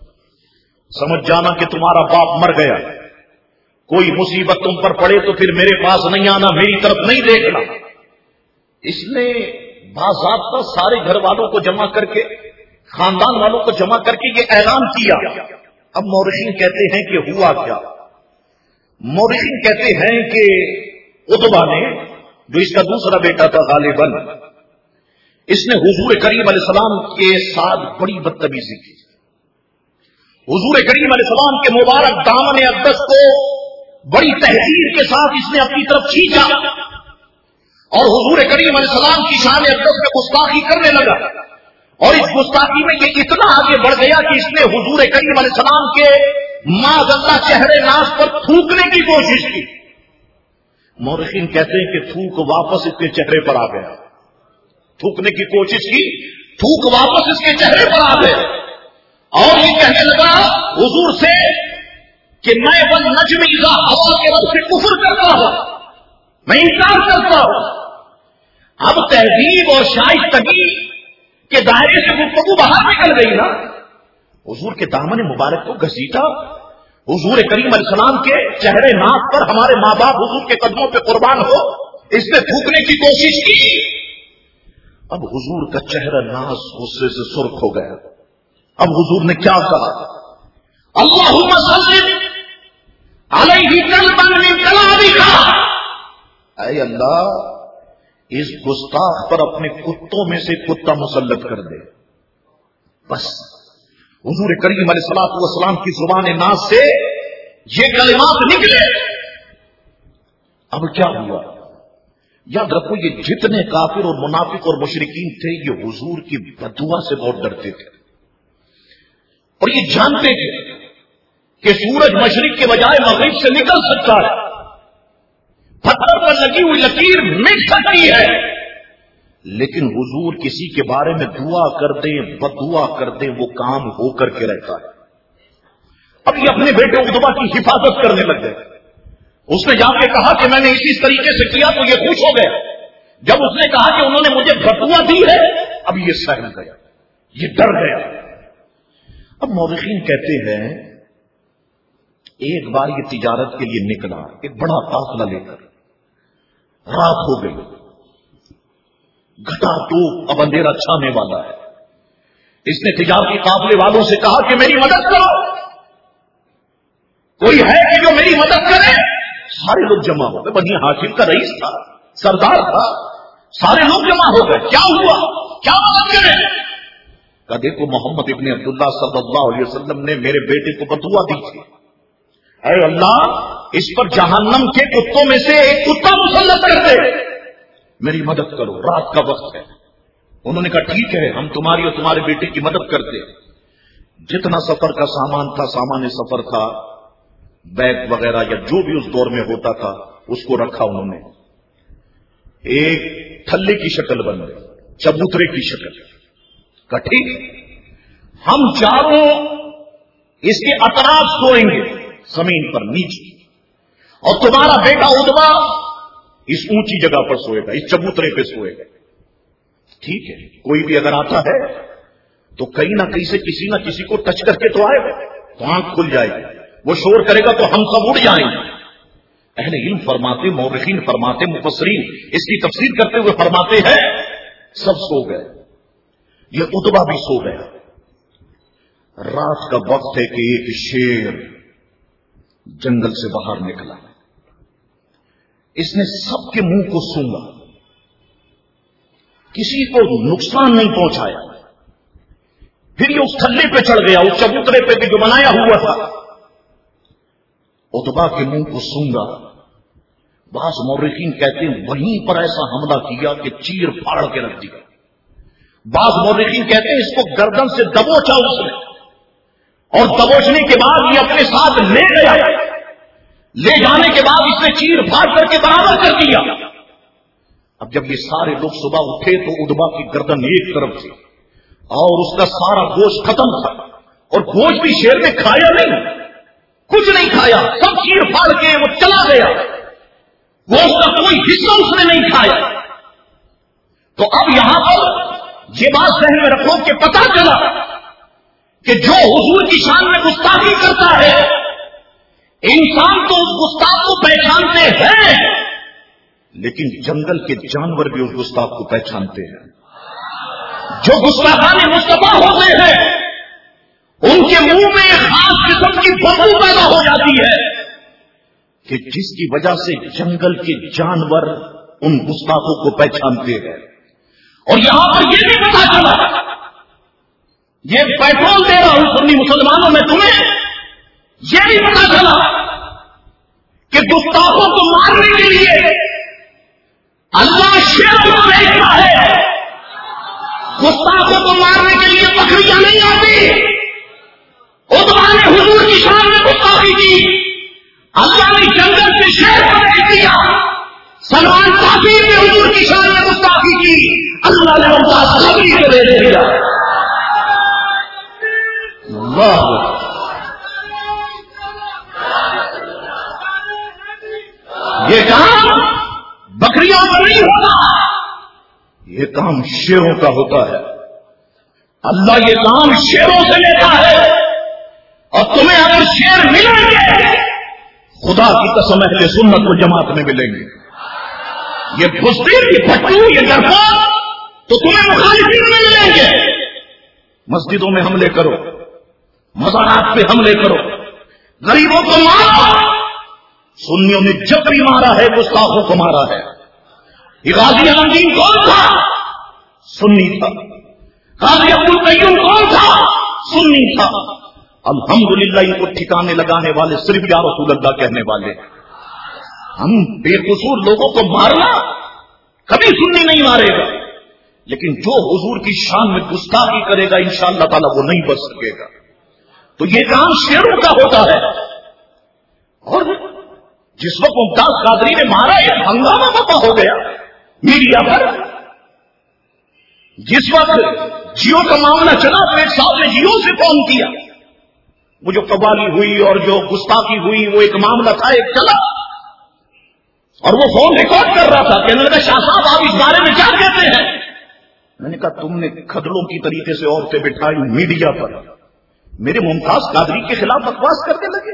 سمجھ جانا کہ تمہارا باپ مر گیا. کوئی مصیبت تم پر پڑے تو پھر میرے پاس نہیں آنا، میری طرف نہیں دیکھنا. اس نے باضابطہ سارے گھر والوں کو جمع کر کے، خاندان والوں کو جمع کر کے یہ اعلان کیا. اب مورخین کہتے ہیں کہ ہوا کیا؟ مورخین کہتے ہیں کہ عتبہ نے، جو اس کا دوسرا بیٹا تھا غالباً، اس نے حضور کریم علیہ السلام کے ساتھ بڑی بدتمیزی کی. حضور کریم علیہ السلام کے مبارک دامن اقدس کو بڑی تحقیر کے ساتھ اس نے اپنی طرف کھینچا اور حضور کریم علیہ السلام کی شان اقدس میں گستاخی کرنے لگا. اور اس گستاخی میں یہ اتنا آگے بڑھ گیا کہ اس نے حضور کریم علیہ السلام کے معاذ اللہ چہرے ناز پر تھوکنے کی کوشش کی. مورخین کہتے ہیں کہ تھوک واپس اس کے چہرے پر آ گیا. تھوکنے کی کوشش کی، تھوک واپس اس کے چہرے پر آ گئے اور یہ کہنے لگا حضور سے کہ میں بل نجم اذا ہوا کے رب سے کفر کرتا ہوں، میں انکار کرتا ہوں. اب تہذیب اور شائستگی کے دائرے سے گفتگو باہر نکل گئی نا. حضور کے دامن مبارک کو گھسیٹا، حضور کریم علیہ السلام کے چہرے ناز پر ہمارے ماں باپ حضور کے قدموں پہ قربان ہو، اس نے تھوکنے کی کوشش کی. اب حضور کا چہرہ ناز غصے سے سرخ ہو گیا. اب حضور نے کیا کہا؟ اللہم صل علیہ قلبا من کلامک، اے اللہ اس گستاخ پر اپنے کتوں میں سے کتا مسلط کر دے. بس حضور کریم علیہ السلام کی زبان ناز سے یہ کلمات نکلے. اب کیا ہوا؟ یاد رکھو یہ جتنے کافر اور منافق اور مشرکین تھے یہ حضور کی بددعا سے بہت ڈرتے تھے اور یہ جانتے تھے کہ سورج مشرق کے بجائے مغرب سے نکل سکتا ہے، پتھر پر لگی ہوئی لکیر مٹ سکتی ہے، لیکن حضور کسی کے بارے میں دعا کر دیں بددعا کر دیں وہ کام ہو کر کے رہتا ہے. اب یہ اپنے بیٹے عتبہ کی حفاظت کرنے لگ گئے. اس نے جا کے کہا کہ میں نے اسی طریقے سے کیا تو یہ خوش ہو گیا. جب اس نے کہا کہ انہوں نے مجھے بددعا دی ہے، اب یہ سہم گیا، یہ ڈر گیا. اب مورخین کہتے ہیں ایک بار یہ تجارت کے لیے نکلا، ایک بڑا قافلہ لے کر، رات ہو گئی، گھٹا ٹوپ اب اندھیرا چھانے والا ہے. اس نے تجارتی قافلے والوں سے کہا کہ میری مدد کرو, کوئی ہے کہ جو میری مدد کرے. سارے لوگ جمع ہو گئے. بنی ہاشم کا رئیس تھا, سردار تھا, سارے لوگ جمع ہو گئے. کیا ہوا, کیا مدد کرے؟ کہا دیکھو محمد ابن عبداللہ صلی اللہ علیہ وسلم نے میرے بیٹے کو بدعا دی تھی, اے اللہ اس پر جہنم کے کتوں میں سے ایک کتا مسلط کر دے, میری مدد کرو, رات کا وقت ہے. انہوں نے کہا ٹھیک ہے, ہم تمہاری اور تمہارے بیٹے کی مدد کرتے. جتنا سفر کا سامان تھا, سامان سفر تھا, بیگ وغیرہ یا جو بھی اس دور میں ہوتا تھا, اس کو رکھا انہوں نے. ایک تھلے کی شکل بن گئی, چبوترے کی شکل. کہا ٹھیک, ہم چاروں اس کے اطراف سوئیں گے زمین پر نیچے, اور تمہارا بیٹا ادبا اس اونچی جگہ پر سوئے گا, اس چبوترے پہ سوئے گا. ٹھیک ہے, کوئی بھی اگر آتا ہے تو کہیں نہ کہیں سے کسی نہ کسی کو ٹچ کر کے تو آئے گا, تو آنکھ کھل جائے گی, وہ شور کرے گا تو ہم سب اڑ جائیں گے. اہل علم فرماتے, مورخین فرماتے, مفسرین اس کی تفسیر کرتے ہوئے فرماتے ہیں سب سو گئے, یہ اتبا بھی سو گیا. رات کا وقت ہے کہ ایک شیر جنگل سے باہر نکلا, اس نے سب کے منہ کو سونگا, کسی کو نقصان نہیں پہنچایا. پھر یہ اس تھلے پہ چڑھ گیا, اس چبوترے پہ بھی جو بنایا ہوا تھا, اتبا کے منہ کو سونگا. بعض مورخین کہتے ہیں وہیں پر ایسا حملہ کیا کہ چیر پھاڑ کے رکھ دیا. بعض مورخین کہتے ہیں اس کو گردن سے دبوچا اس نے, اور دبوچنے کے بعد یہ اپنے ساتھ لے گیا. لے جانے کے بعد اس نے چیر پھاڑ کر کے برابر کر دیا. اب جب یہ سارے لوگ صبح اٹھے تو ادبا کی گردن ایک طرف تھی اور اس کا سارا گوشت ختم تھا, اور گوشت بھی شیر نے کھایا نہیں, کچھ نہیں کھایا, سب چیر پھاڑ کے وہ چلا گیا, گوشت کا کوئی حصہ اس نے نہیں کھایا. تو اب یہاں پر یہ بات ذہن میں رکھو کہ پتا چلا کہ جو حضور کی شان میں گستاخی کرتا ہے, انسان تو اس گستاخ کو پہچانتے ہیں, لیکن جنگل کے جانور بھی اس گستاخ کو پہچانتے ہیں. جو گستاخان مصطفیٰ ہوتے ہیں ان کے منہ میں ایک خاص قسم کی بدبو پیدا ہو جاتی ہے کہ جس کی وجہ سے جنگل کے جانور ان گستاخوں کو پہچانتے ہیں. اور یہاں پر یہ بھی پتا چلا, یہ پیٹرول دے رہا ہوں سنی مسلمانوں میں تمہیں, یہ بھی پتا چلا کہ گستاخوں کو مارنے کے لیے اللہ شیروں کو بھیجتا ہے. گستاخوں کو مارنے کے لیے بکریاں نہیں آتی. اتبا نے حضور کی شان میں گستاخی کی, اللہ نے جنگل سے شیر کو بھیج دیا. سلمان تاثیر نے حضور کی شان میں گستاخی کی, اللہ نے ان کا سبھی کو بھیج دیا. یہ کام بکریوں کا نہیں ہوتا, یہ کام شیروں کا ہوتا ہے. اللہ یہ کام شیروں سے لیتا ہے, اور تمہیں اگر شیر ملیں گے خدا کی قسم اہل سنت کو جماعت میں ملیں گے. یہ بزدل, یہ بھٹو, یہ ڈرپوک تو تمہیں مخالفین میں ملیں گے. مسجدوں میں حملے کرو, مزارات پہ حملے کرو, غریبوں کو مارو. سنیوں نے جبری مارا ہے, گستاخوں کو مارا ہے. یہ غازی الدین کون تھا؟ سنی تھا. غازی عبد القیوم کون تھا؟ سنی تھا. الحمدللہ ان کو ٹھکانے لگانے والے صرف یا رسول اللہ کہنے والے. ہم بے قصور لوگوں کو مارنا کبھی سنی نہیں مارے گا, لیکن جو حضور کی شان میں گستاخی کرے گا انشاءاللہ تعالی وہ نہیں بچ سکے گا. تو یہ کام شیروں کا ہوتا ہے. اور جس وقت ممتاز قادری نے مارا, ایک ہنگامہ برپا ہو گیا میڈیا پر. جس وقت جیو کا معاملہ چلا تو ایک صاحب نے جیو سے فون کیا, وہ جو قوالی ہوئی اور جو گستاخی ہوئی وہ ایک معاملہ تھا, ایک چلا, اور وہ فون ریکارڈ کر رہا تھا. کہنے لگا شاہ صاحب آپ اس بارے میں کیا کہتے ہیں؟ میں نے کہا تم نے کھدڑوں کی طریقے سے عورتیں بٹھائی میڈیا پر, میرے ممتاز قادری کے خلاف بکواس کرنے لگے.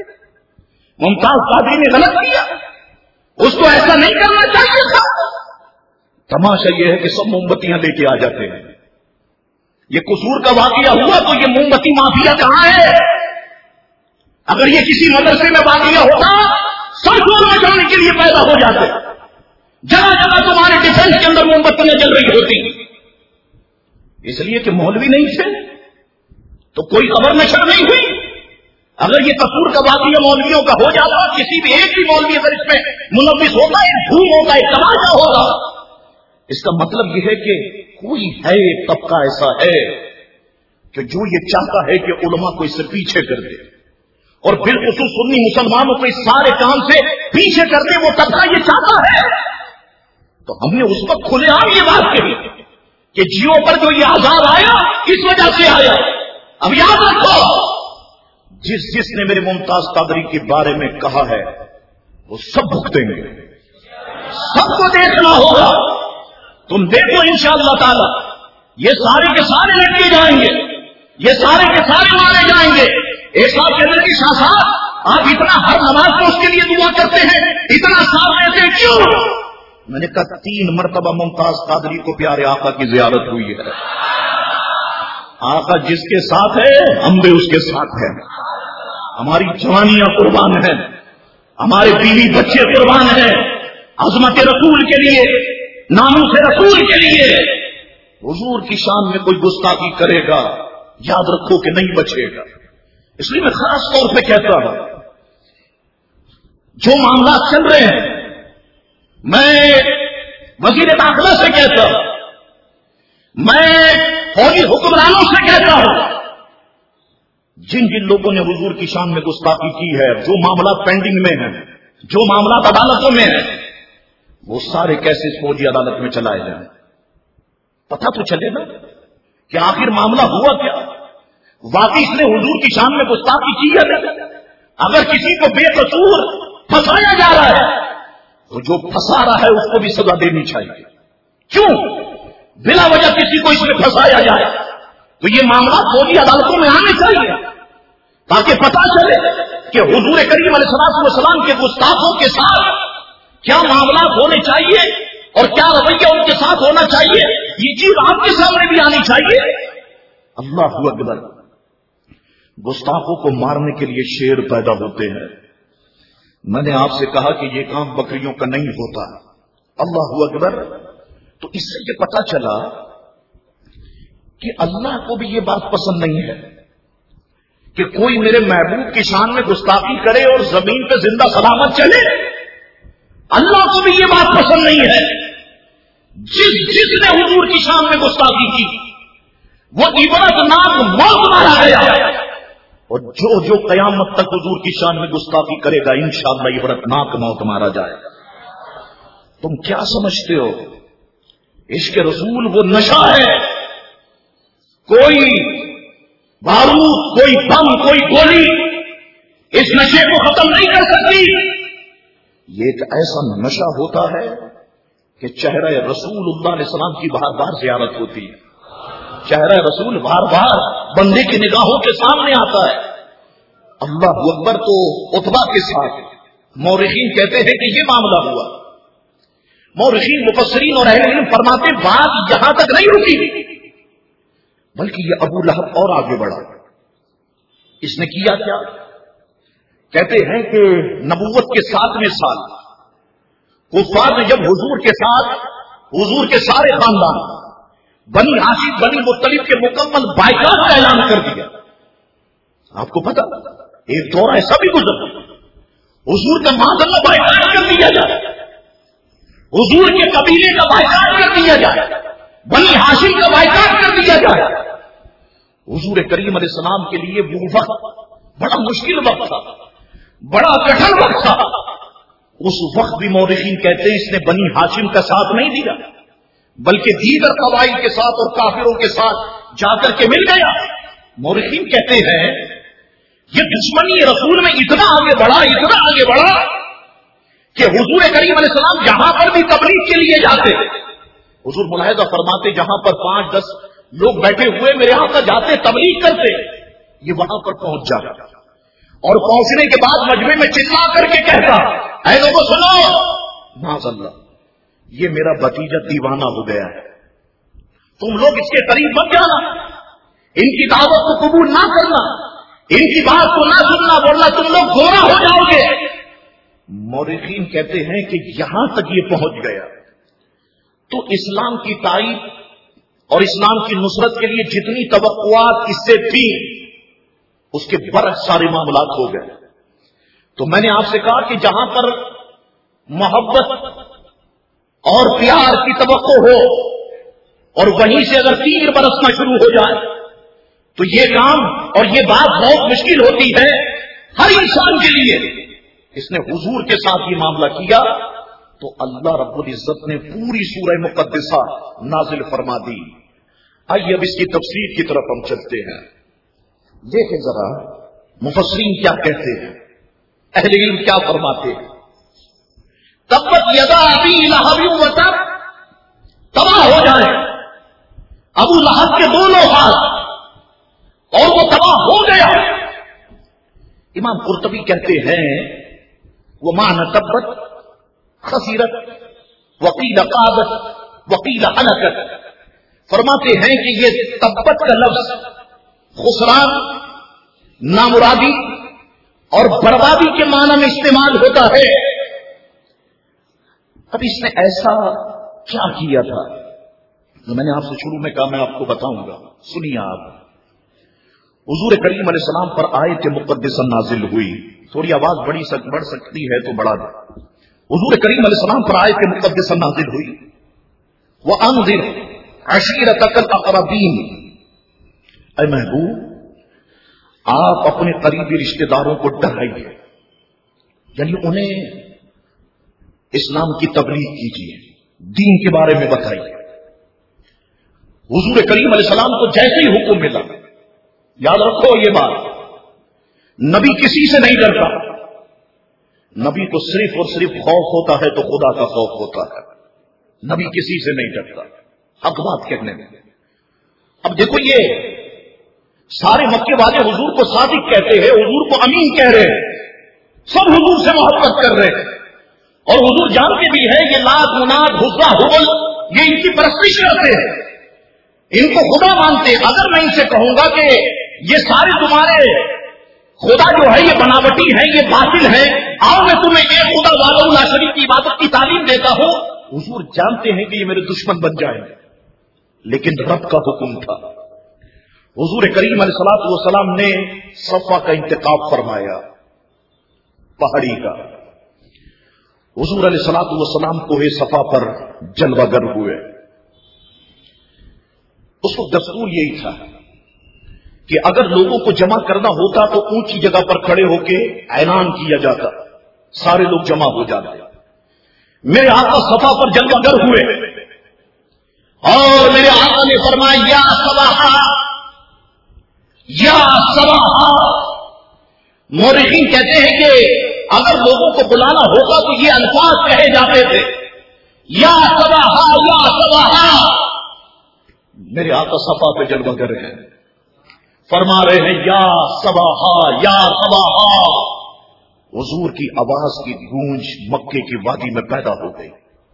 ممتاز قادری نے غلط کیا, اس کو ایسا نہیں کرنا چاہیے تھا. तमाशा यह है कि सब मोमबत्तियां लेके आ जाते हैं। ये कसूर का वाकया हुआ तो ये मोमबत्ती माफिया कहां है? अगर ये किसी मदरसे में वाकया होता, सब शोर मचाने के लिए पैदा हो जाते। जगह जगह तुम्हारे डिफेंस के अंदर मोमबत्तियां जल रही होती, इसलिए कि मौलवी नहीं थे तो कोई खबर नशर नहीं हुई। अगर ये कसूर का वाकया मौलवियों का हो जाता, किसी भी एक भी मौलवी अगर इसमें मुलव्विस होता, एक धूम होता, एक तमाशा होगा, इसका मतलब यह है कि कोई है, तबका ऐसा है कि जो ये चाहता है कि उलमा को इससे पीछे कर दे और बिल्कुल सुन्नी मुसलमानों को इस सारे काम से पीछे कर दे, वो तबका ये चाहता है। तो हमने उस वक्त खुलेआम ये बात कही कि जियो पर जो ये आजाद आया किस वजह से आया। अब याद रखो, जिसने मेरे मुमताज कादरी के बारे में कहा है वो सब भुगतेंगे, सबको देखना होगा। तुम देखो इंशाअल्लाह ताला ये सारे के सारे लटके जाएंगे, ये सारे के सारे मारे जाएंगे। एक साथ कहते हैं कि शाह साहब आप इतना हर नमाज में उसके लिए दुआ करते हैं, इतना साथ देते क्यों? मैंने कहा 3 मरतबा मुमताज कादरी को प्यारे आका की जियारत हुई है। आका जिसके साथ है हम भी उसके साथ हैं। हमारी जवानियां कुर्बान हैं, हमारे बीवी बच्चे कुर्बान हैं अजमत रसूल के लिए, नामूस रसूल के लिए। हुजूर की शान में कोई गुस्ताखी करेगा, याद रखो कि नहीं बचेगा। इसलिए मैं खास तौर पे कहता हूं, जो मामला चल रहे हैं, मैं वजीर दाखिला से कहता हूं, मैं फौजी हुक्मरानों से कहता हूं, जिन जिन लोगों ने हुजूर की शान में गुस्ताखी की है, जो मामला पेंडिंग में है, जो मामला अदालतों में है, वो सारे कैसे फौजी अदालत में चलाए जाए। पता तो चले ना कि आखिर मामला हुआ क्या, वाकई इसने हुजूर की शान में गुस्ताखी की है। अगर किसी को बेकसूर फंसाया जा रहा है तो जो फंसा रहा है उसको भी सजा देनी चाहिए। क्यों बिला वजह किसी को इसमें फंसाया जाए? तो ये मामला फौजी अदालतों में आने चाहिए ताकि पता चले कि हुजूर करीम अलैहिस्सलाम के गुस्ताखों के साथ क्या मामला होने चाहिए और क्या रवैया उनके साथ होना चाहिए। ये चीज आपके सामने भी आनी चाहिए। अल्लाह अकबर। गुस्ताखों को मारने के लिए शेर पैदा होते हैं। मैंने आपसे कहा कि ये काम बकरियों का नहीं होता। अल्लाह अकबर। तो इससे ये पता चला कि अल्लाह को भी ये बात पसंद नहीं है कि कोई मेरे महबूब की शान में गुस्ताखी करे और जमीन पे जिंदा सलामत चले। अल्लाह को भी ये बात पसंद नहीं है। जिसने हुजूर की शान में गुस्ताखी की वो इबरतनाक मौत मारा गया, और जो कयामत तक हुजूर की शान में गुस्ताखी करेगा इंशाअल्लाह इबरतनाक मौत मारा जाएगा। तुम क्या समझते हो इश्क रसूल वो नशा है, कोई बारूद, कोई बम, कोई गोली इस नशे को खत्म नहीं कर सकती। ये एक ऐसा नशा होता है कि चेहरा रसूलुल्लाह अलैहि सलाम की बार बार जियारत होती है। चेहरा रसूल बार बार बंदे की निगाहों के सामने आता है। अल्लाह अकबर। तो उतबा के साथ मौरिखीन कहते हैं कि ये मामला हुआ। मौरिखीन मुफस्सिरीन और अहले इल्म फरमाते बात यहां तक नहीं रुकी बल्कि ये अबू लहब और आगे बढ़ा। इसने किया क्या? कहते हैं कि नबूवत के 7वें साल कुफार ने जब हुजूर के साथ हुजूर के सारे खानदान बनी हाशिम, बनी मुत्तलिब के मुकम्मल बायकाट का ऐलान कर दिया। आपको पता एक दौर ऐसा भी गुजरा हुजूर का मादल्ला बायकाट कर दिया जाए, हुजूर के कबीले का बायकाट कर दिया जाए, बनी हाशिम का बायकाट कर दिया जाए। हुजूर करीम अलैहिस्सलाम के लिए वो वक्त बड़ा मुश्किल वक्त था, बड़ा कठिन वक्त था। उस वक्त भी मौरिखीन कहते हैं इसने बनी हाशिम का साथ नहीं दिया बल्कि दीगर कबाइल के साथ और काफिरों के साथ जाकर के मिल गया। मौरिखीन कहते हैं ये दुश्मनी रसूल में इतना आगे बढ़ा कि हुजूर करीम अलैहिस्सलाम जहां पर भी तबलीग के लिए जाते, हुजूर मुलाहिजा फरमाते जहां पर 5-10 लोग बैठे हुए मेरे आका जाते तबलीग करते, ये वहां पर पहुंच जाता और पहुंचने के बाद मजमे में चिल्ला करके कहता, ऐ लोगों सुनो, माज़अल्लाह یہ میرا भतीजा दीवाना हो गया है, तुम लोग इसके करीब मत जाना, इनकी दावत को कबूल ना करना, इनकी बात को ना सुनना, वरना तुम लोग गोरा हो जाओगे। मौरिखीन कहते हैं कि यहां तक ये पहुंच गया तो इस्लाम की तारीफ और इस्लाम की नुसरत के लिए जितनी तवक्कुआत इससे थी उसके बरक्स सारे मामलात हो गए। तो मैंने आपसे कहा कि जहां पर मोहब्बत और प्यार की तवक्को हो और वहीं से अगर तीर बरसना शुरू हो जाए तो ये काम और ये बात बहुत मुश्किल होती है हर इंसान के लिए। इसने हुजूर के साथ ये मामला किया तो अल्लाह रब्बुल इज्जत ने पूरी सूरह मुक़द्दिसा नाजिल फरमा दी। आइए अब इसकी तफसीर की तरफ हम चलते हैं। देखें जरा मुफस्सिरीन क्या कहते हैं, अहले इल्म क्या फरमाते हैं। तब्बत यदा अबी लहब व तब, तबाह हो जाए अबू लहब के दोनों हाथ और वो तबाह हो गया। इमाम कुर्तबी कहते हैं वो मान तब्बत खसीरत वकील कादत वकील हलकत, फरमाते हैं कि ये तब्बत का लफ्ज खुसरान, नामुरादी और बर्बादी के माना में इस्तेमाल होता है। अब इसने ऐसा क्या किया था जो मैंने आपसे शुरू में कहा, मैं आपको बताऊंगा, सुनिए आप। हुजूर करीम अलैहिस्सलाम पर आयत मुक़द्दिसा नाजिल हुई, थोड़ी आवाज बढ़ सकती है तो बढ़ा दे। हुजूर करीम अलैहिस्सलाम पर आयत मुक़द्दिसा नाजिल हुई, व अंज़िर अशीरतकल अक़रबीन, ऐ महबूब आप अपने करीबी रिश्तेदारों को डराइए, यानी उन्हें इस्लाम की तबलीग कीजिए, दीन के बारे में बताइए। हुजूर करीम अलैहिस्सलाम को जैसे ही हुक्म मिला, याद रखो ये बात, नबी किसी से नहीं डरता, नबी को सिर्फ और सिर्फ खौफ होता है तो खुदा का खौफ होता है, नबी किसी से नहीं डरता, हक बात कहने में। अब देखो ये सारे मक्के वाले हुजूर को सादिक कहते हैं, हुजूर को अमीन कह रहे हैं, सब हुजूर से मोहब्बत कर रहे हैं और हुजूर जानते भी है ये लात मुनाद हुज्जा हुबल ये इनकी परस्तिश करते हैं, इनको खुदा मानते हैं। अगर मैं इनसे कहूंगा कि ये सारे तुम्हारे खुदा जो है ये बनावटी है, ये बातिल है, आओ मैं तुम्हें एक खुदा वाला ला शरीक की इबादत की तालीम देता हूं, हुजूर जानते हैं कि ये मेरे दुश्मन बन जाएंगे, लेकिन रब का हुक्म था। हुजूर करीम अलैहिस्सलातु वस्सलाम ने सफा का इंतखाब फरमाया, पहाड़ी का। हुजूर अलैहिस्सलातु वस्सलाम कोहे सफा पर जलवागर हुए। उस वक्त दस्तूर यही था कि अगर लोगों को जमा करना होता तो ऊंची जगह पर खड़े होकर ऐलान किया जाता, सारे लोग जमा हो जाते। मेरे आका सफा पर जलवागर हुए और मेरे आका ने फरमाया या सबाहा या सबाहा। मौरिखीन कहते हैं कि अगर लोगों को बुलाना होता तो ये अल्फाज कहे जाते थे, या सबाहा या सबाहा। मेरे आका सफा पे जलवागर हैं, फरमा रहे हैं या सबाहा या सबाहा। हुजूर की आवाज की गूंज मक्के की वादी में पैदा हो गई।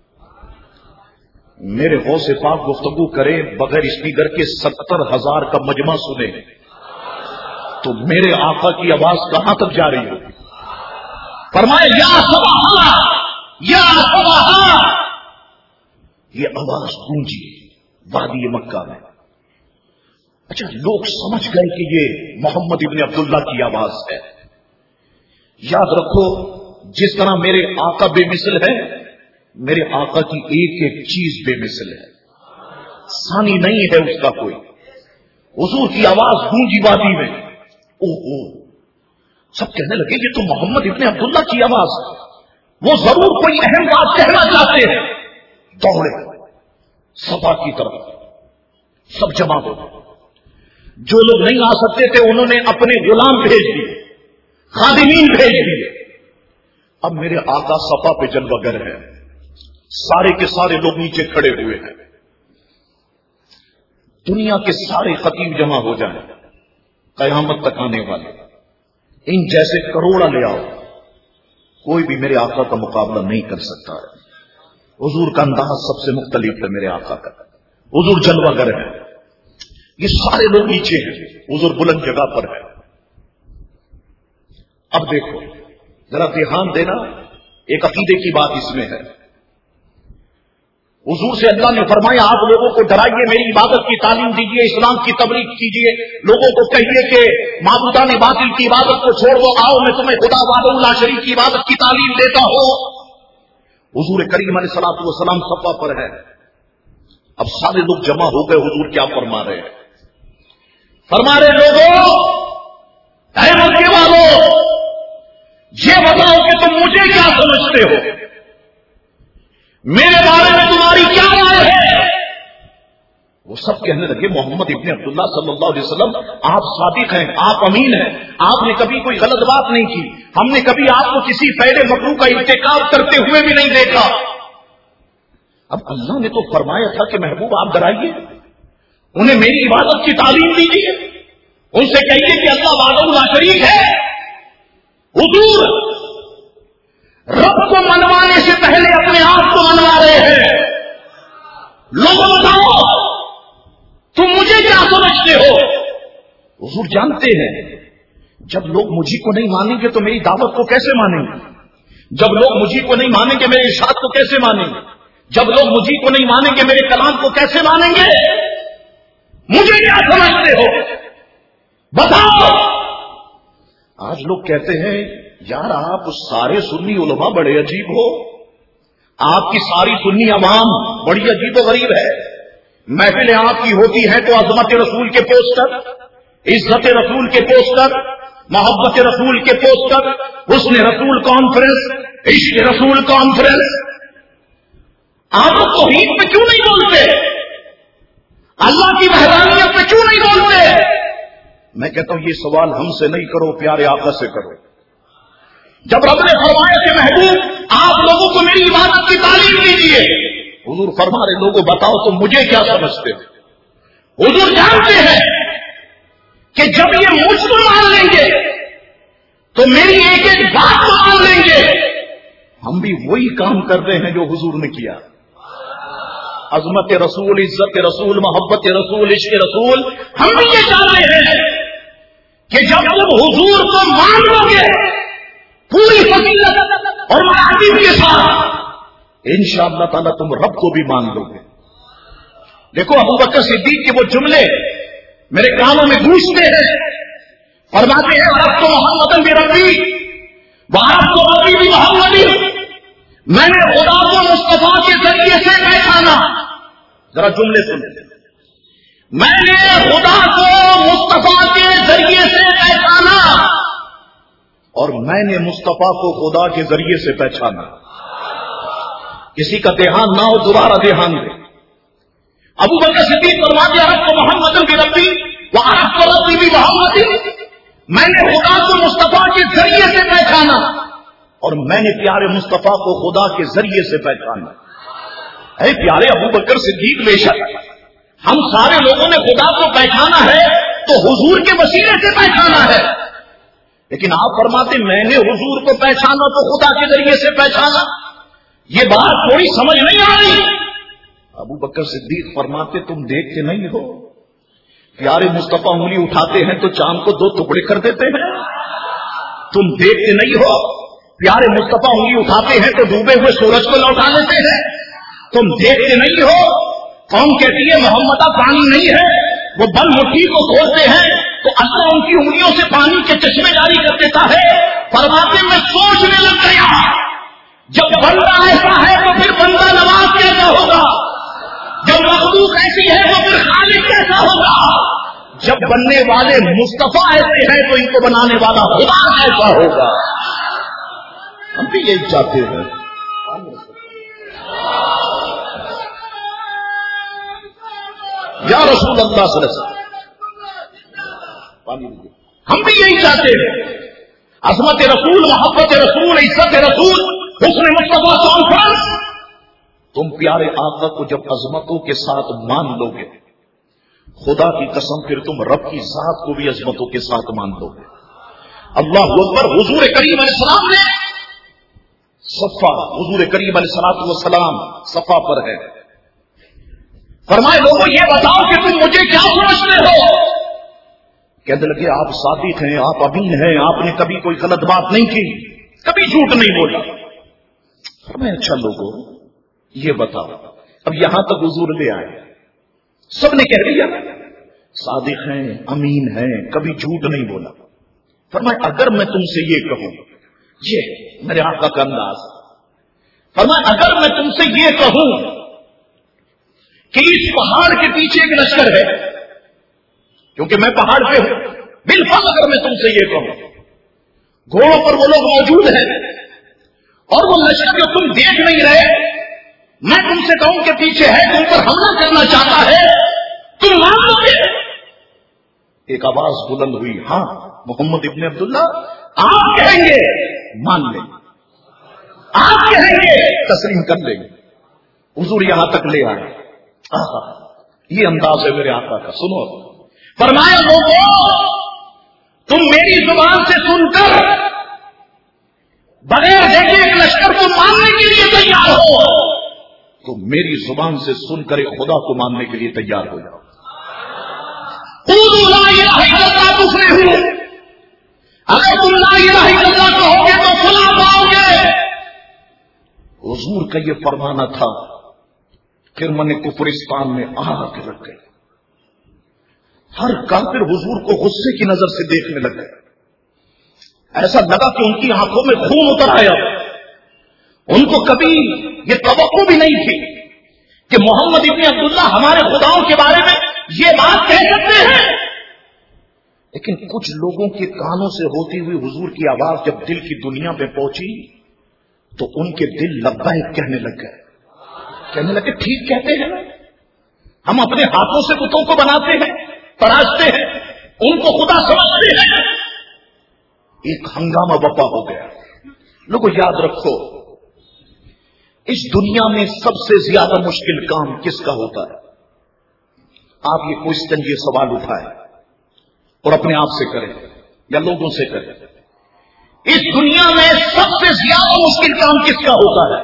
मेरे गौसे पाक गुफ्तगू करे बगैर स्पीकर के 70,000 का मजमा सुने तो मेरे आका की आवाज कहां तक जा रही होगी। फरमाए या सबाहा या सबाहा। ये आवाज गूंजी वादी मक्का में। अच्छा, लोग समझ गए कि ये मोहम्मद इब्न अब्दुल्ला की आवाज है। याद रखो, जिस तरह मेरे आका बेमिसल है, मेरे आका की एक एक चीज बेमिसल है, सानी नहीं है उसका कोई। हुजूर की आवाज गूंजी वादी में, ओहो, सब कहने लगे ये तो मोहम्मद इब्न अब्दुल्ला की आवाज है, वो जरूर कोई अहम बात कहना चाहते हैं। दौड़े सभा की तरफ, सब जमा हो। जो लोग नहीं आ सकते थे उन्होंने अपने गुलाम भेज दिए, खादिमीन भेज दिए। अब मेरे आका सफा पे जलवागर है, सारे के सारे लोग नीचे खड़े हुए हैं। दुनिया के सारे खतीब जमा हो जाएं, कयामत तक आने वाले, इन जैसे करोड़ा ले आओ, कोई भी मेरे आका का मुकाबला नहीं कर सकता है। حضور کا انداز سب سے مختلف ہے میرے آقا کا. حضور جلوہ گر ہے. یہ سارے لوگ نیچے ہیں, حضور بلند جگہ پر ہے. اب دیکھو ذرا دھیان دینا, ایک عقیدے کی بات اس میں ہے. حضور سے اللہ نے فرمایا آپ لوگوں کو ڈرائیے, میری عبادت کی تعلیم دیجیے, اسلام کی تبلیغ کیجیے, لوگوں کو کہیے کہ معبودان باطل کی عبادت کو چھوڑ دو, آؤ میں تمہیں خدا وحدہ لا شریک کی عبادت کی تعلیم دیتا ہوں. حضور کریم علیہ الصلوۃ والسلام صفا پر ہے. اب سارے لوگ جمع ہو گئے. حضور کیا فرما رہے ہیں؟ فرما رہے لوگوں, اے مکے والوں, یہ بتاؤ کہ تم مجھے کیا سمجھتے ہو, میرے بارے میں تمہاری کیا رائے ہے؟ وہ سب کہنے لگے محمد ابن عبداللہ صلی اللہ علیہ وسلم آپ صادق ہیں, آپ امین ہیں, آپ نے کبھی کوئی غلط بات نہیں کی, ہم نے کبھی آپ کو کسی فعل مکروہ کا ارتکاب کرتے ہوئے بھی نہیں دیکھا. اب اللہ نے تو فرمایا تھا کہ محبوب آپ ڈرائیے, انہیں میری عبادت کی تعلیم دیجیے, ان سے کہیے کہ اللہ وحدہ لا شریک ہے. حضور رب کو منوانے سے پہلے اپنے آپ کو منوا رہے ہیں. لوگوں بتاؤ تم مجھے کیا سمجھتے ہو؟ حضور جانتے ہیں جب لوگ مجھے کو نہیں مانیں گے تو میری دعوت کو کیسے مانیں گے, جب لوگ مجھے کو نہیں مانیں گے میرے ارشاد کو کیسے مانیں گے, جب لوگ مجھے کو نہیں مانیں گے میرے کلام کو کیسے مانیں گے؟ مجھے کیا سمجھتے ہو بتاؤ. آج لوگ کہتے ہیں یار آپ سارے سنی علماء بڑے عجیب ہو, آپ کی ساری سنی عوام بڑی عجیب و غریب ہے. محفلیں آپ کی ہوتی ہیں تو عظمت رسول کے پوسٹر, عزت رسول کے پوسٹر, محبت رسول کے پوسٹر, حسن رسول کانفرنس, عشق رسول کانفرنس. آپ توحید پہ کیوں نہیں بولتے؟ اللہ کی وحدانیت پہ کیوں نہیں بولتے؟ میں کہتا ہوں یہ سوال ہم سے نہیں کرو, پیارے آقا سے کرو. جب رب نے فرمایا کہ محبوب آپ لوگوں کو میری عبادت کی تعلیم دیجیے, حضور فرما رہے لوگوں بتاؤ تم مجھے کیا سمجھتے ہو؟ حضور جانتے ہیں کہ جب یہ مجھ کو مان لیں گے تو میری ایک ایک بات کو مان لیں گے. ہم بھی وہی کام کر رہے ہیں جو حضور نے کیا. عظمت رسول, عزت رسول, محبت رسول, عشق رسول, ہم بھی یہ چاہ رہے ہیں کہ جب تم حضور کو مان لو گے پوری فضیلت اور مراتب کے ساتھ, انشاءاللہ تعالیٰ تم رب کو بھی مان لو گے. دیکھو ابو بکر صدیق کے وہ جملے میرے کانوں میں گونجتے ہیں, فرماتے ہیں رب کو محمد بھی ربی, بارہ کو ربی بھی محمدی, میں نے خدا کو مصطفیٰ کے ذریعے سے پہچانا. ذرا جملے سنیں, میں نے خدا کو مصطفیٰ کے ذریعے سے پہچانا اور میں نے مصطفیٰ کو خدا کے ذریعے سے پہچانا. کسی کا دھیان نہ ہو دوبارہ دھیان دے. ابو بکر صدیق فرماتے ہیں رب کو محمد بھی ربی وہ عرب کو ربی بھی محمدی, میں نے خدا کو مصطفیٰ کے ذریعے سے پہچانا اور میں نے پیارے مصطفیٰ کو خدا کے ذریعے سے پہچانا. اے پیارے ابو بکر صدیق, بے شک ہم سارے لوگوں نے خدا کو پہچانا ہے تو حضور کے وسیلے سے پہچانا ہے, لیکن آپ فرماتے میں نے حضور کو پہچانا تو خدا کے ذریعے سے پہچانا. یہ بات تھوڑی سمجھ نہیں آ رہی. ابو بکر صدیق فرماتے تم دیکھتے نہیں ہو پیارے مصطفیٰ انگلی اٹھاتے ہیں تو چاند کو 2 ٹکڑے کر دیتے ہیں. تم دیکھتے نہیں ہو پیارے مصطفیٰ انگلی اٹھاتے ہیں تو ڈوبے ہوئے سورج کو لوٹا لیتے ہیں. تم دیکھتے نہیں ہو قوم کہتی ہے محمد پانی نہیں ہے, وہ بل مٹھی کو کھولتے ہیں تو اللہ ان کی انگلیوں سے پانی کے چشمے جاری کر دیتا ہے. فرماتے میں سوچنے لگ گیا جب بندہ ایسا ہے تو پھر بندہ نواز کیسا ہوگا, جب مخلوق ایسی ہے تو پھر خالق کیسا ہوگا, جب بننے والے مصطفیٰ ایسے ہیں تو ان کو بنانے والا خدا کیسا ہوگا. ہم بھی یہی چاہتے ہیں. یا رسول اللہ صلی اللہ علیہ وسلم, ہم بھی یہی چاہتے ہیں. عظمت رسول, محبت رسول, عزت رسول, حسن مصطفیٰ کانفرنس. تم پیارے آقا کو جب عظمتوں کے ساتھ مان لو گے, خدا کی قسم پھر تم رب کی ذات کو بھی عظمتوں کے ساتھ مان لو گے. اللہ اکبر. حضور کریم علیہ السلام نے صفا حضور کریم علیہ الصلوۃ والسلام صفا پر ہے. فرمائے لوگوں یہ بتاؤ کہ تم مجھے کیا سمجھتے ہو؟ کہنے لگے آپ صادق ہیں، آپ امین ہیں، آپ نے کبھی کوئی غلط بات نہیں کی، کبھی جھوٹ نہیں بولا. فرمائے اچھا لوگوں یہ بتاؤ. اب یہاں تک حضور لے آئے، سب نے کہہ دیا صادق ہیں، امین ہیں، کبھی جھوٹ نہیں بولا. فرمائے اگر میں تم سے یہ کہوں، یہ میرے آقا کا انداز. فرمائے اگر میں تم سے یہ کہوں کہ اس پہاڑ کے پیچھے ایک لشکر ہے، کیونکہ میں پہاڑ پہ ہوں، بالفرض اگر میں تم سے یہ کہوں گھوڑوں پر وہ لوگ موجود ہیں اور وہ لشکر جو تم دیکھ نہیں رہے، میں تم سے کہوں کہ پیچھے ہے، تم پر حملہ کرنا چاہتا ہے، تم مان لو گے؟ ایک آواز بلند ہوئی، ہاں محمد ابن عبداللہ آپ کہیں گے مان لیں، آپ کہیں گے تسلیم کر لیں. حضور یہاں تک لے آئے. یہ انداز ہے میرے آقا کا. سنو، فرمایا لوگوں تم میری زبان سے سن کر بغیر دیکھے ایک لشکر کو ماننے کے لیے تیار ہو، تو میری زبان سے سن کر ایک خدا کو ماننے کے لیے تیار ہو جاؤ. لا الہ الا اللہ دوسرے ہوں، اگر تم لا الہ الا اللہ کہو گے تو فلاح پاؤ گے. حضور کا یہ فرمانا تھا. پھر من کفرستان میں آگ لگ گئی. ہر کافر حضور کو غصے کی نظر سے دیکھنے لگ گئے. ایسا لگا کہ ان کی آنکھوں میں خون اتر آیا. ان کو کبھی یہ توقع بھی نہیں تھی کہ محمد ابن عبداللہ ہمارے خداؤں کے بارے میں یہ بات کہہ سکتے ہیں. لیکن کچھ لوگوں کے کانوں سے ہوتی ہوئی حضور کی آواز جب دل کی دنیا میں پہنچی تو ان کے دل لبیک کہنے لگ گئے. کہنے لگے ٹھیک کہتے ہیں، ہم اپنے ہاتھوں سے بتوں کو بناتے ہیں، تراشتے ہیں، ان کو خدا سمجھتے ہیں. ایک ہنگامہ بپا ہو گیا. لوگوں یاد رکھو، اس دنیا میں سب سے زیادہ مشکل کام کس کا ہوتا ہے؟ آپ یہ کوشچن یہ سوال اٹھائیں اور اپنے آپ سے کریں یا لوگوں سے کریں. اس دنیا میں سب سے زیادہ مشکل کام کس کا ہوتا ہے؟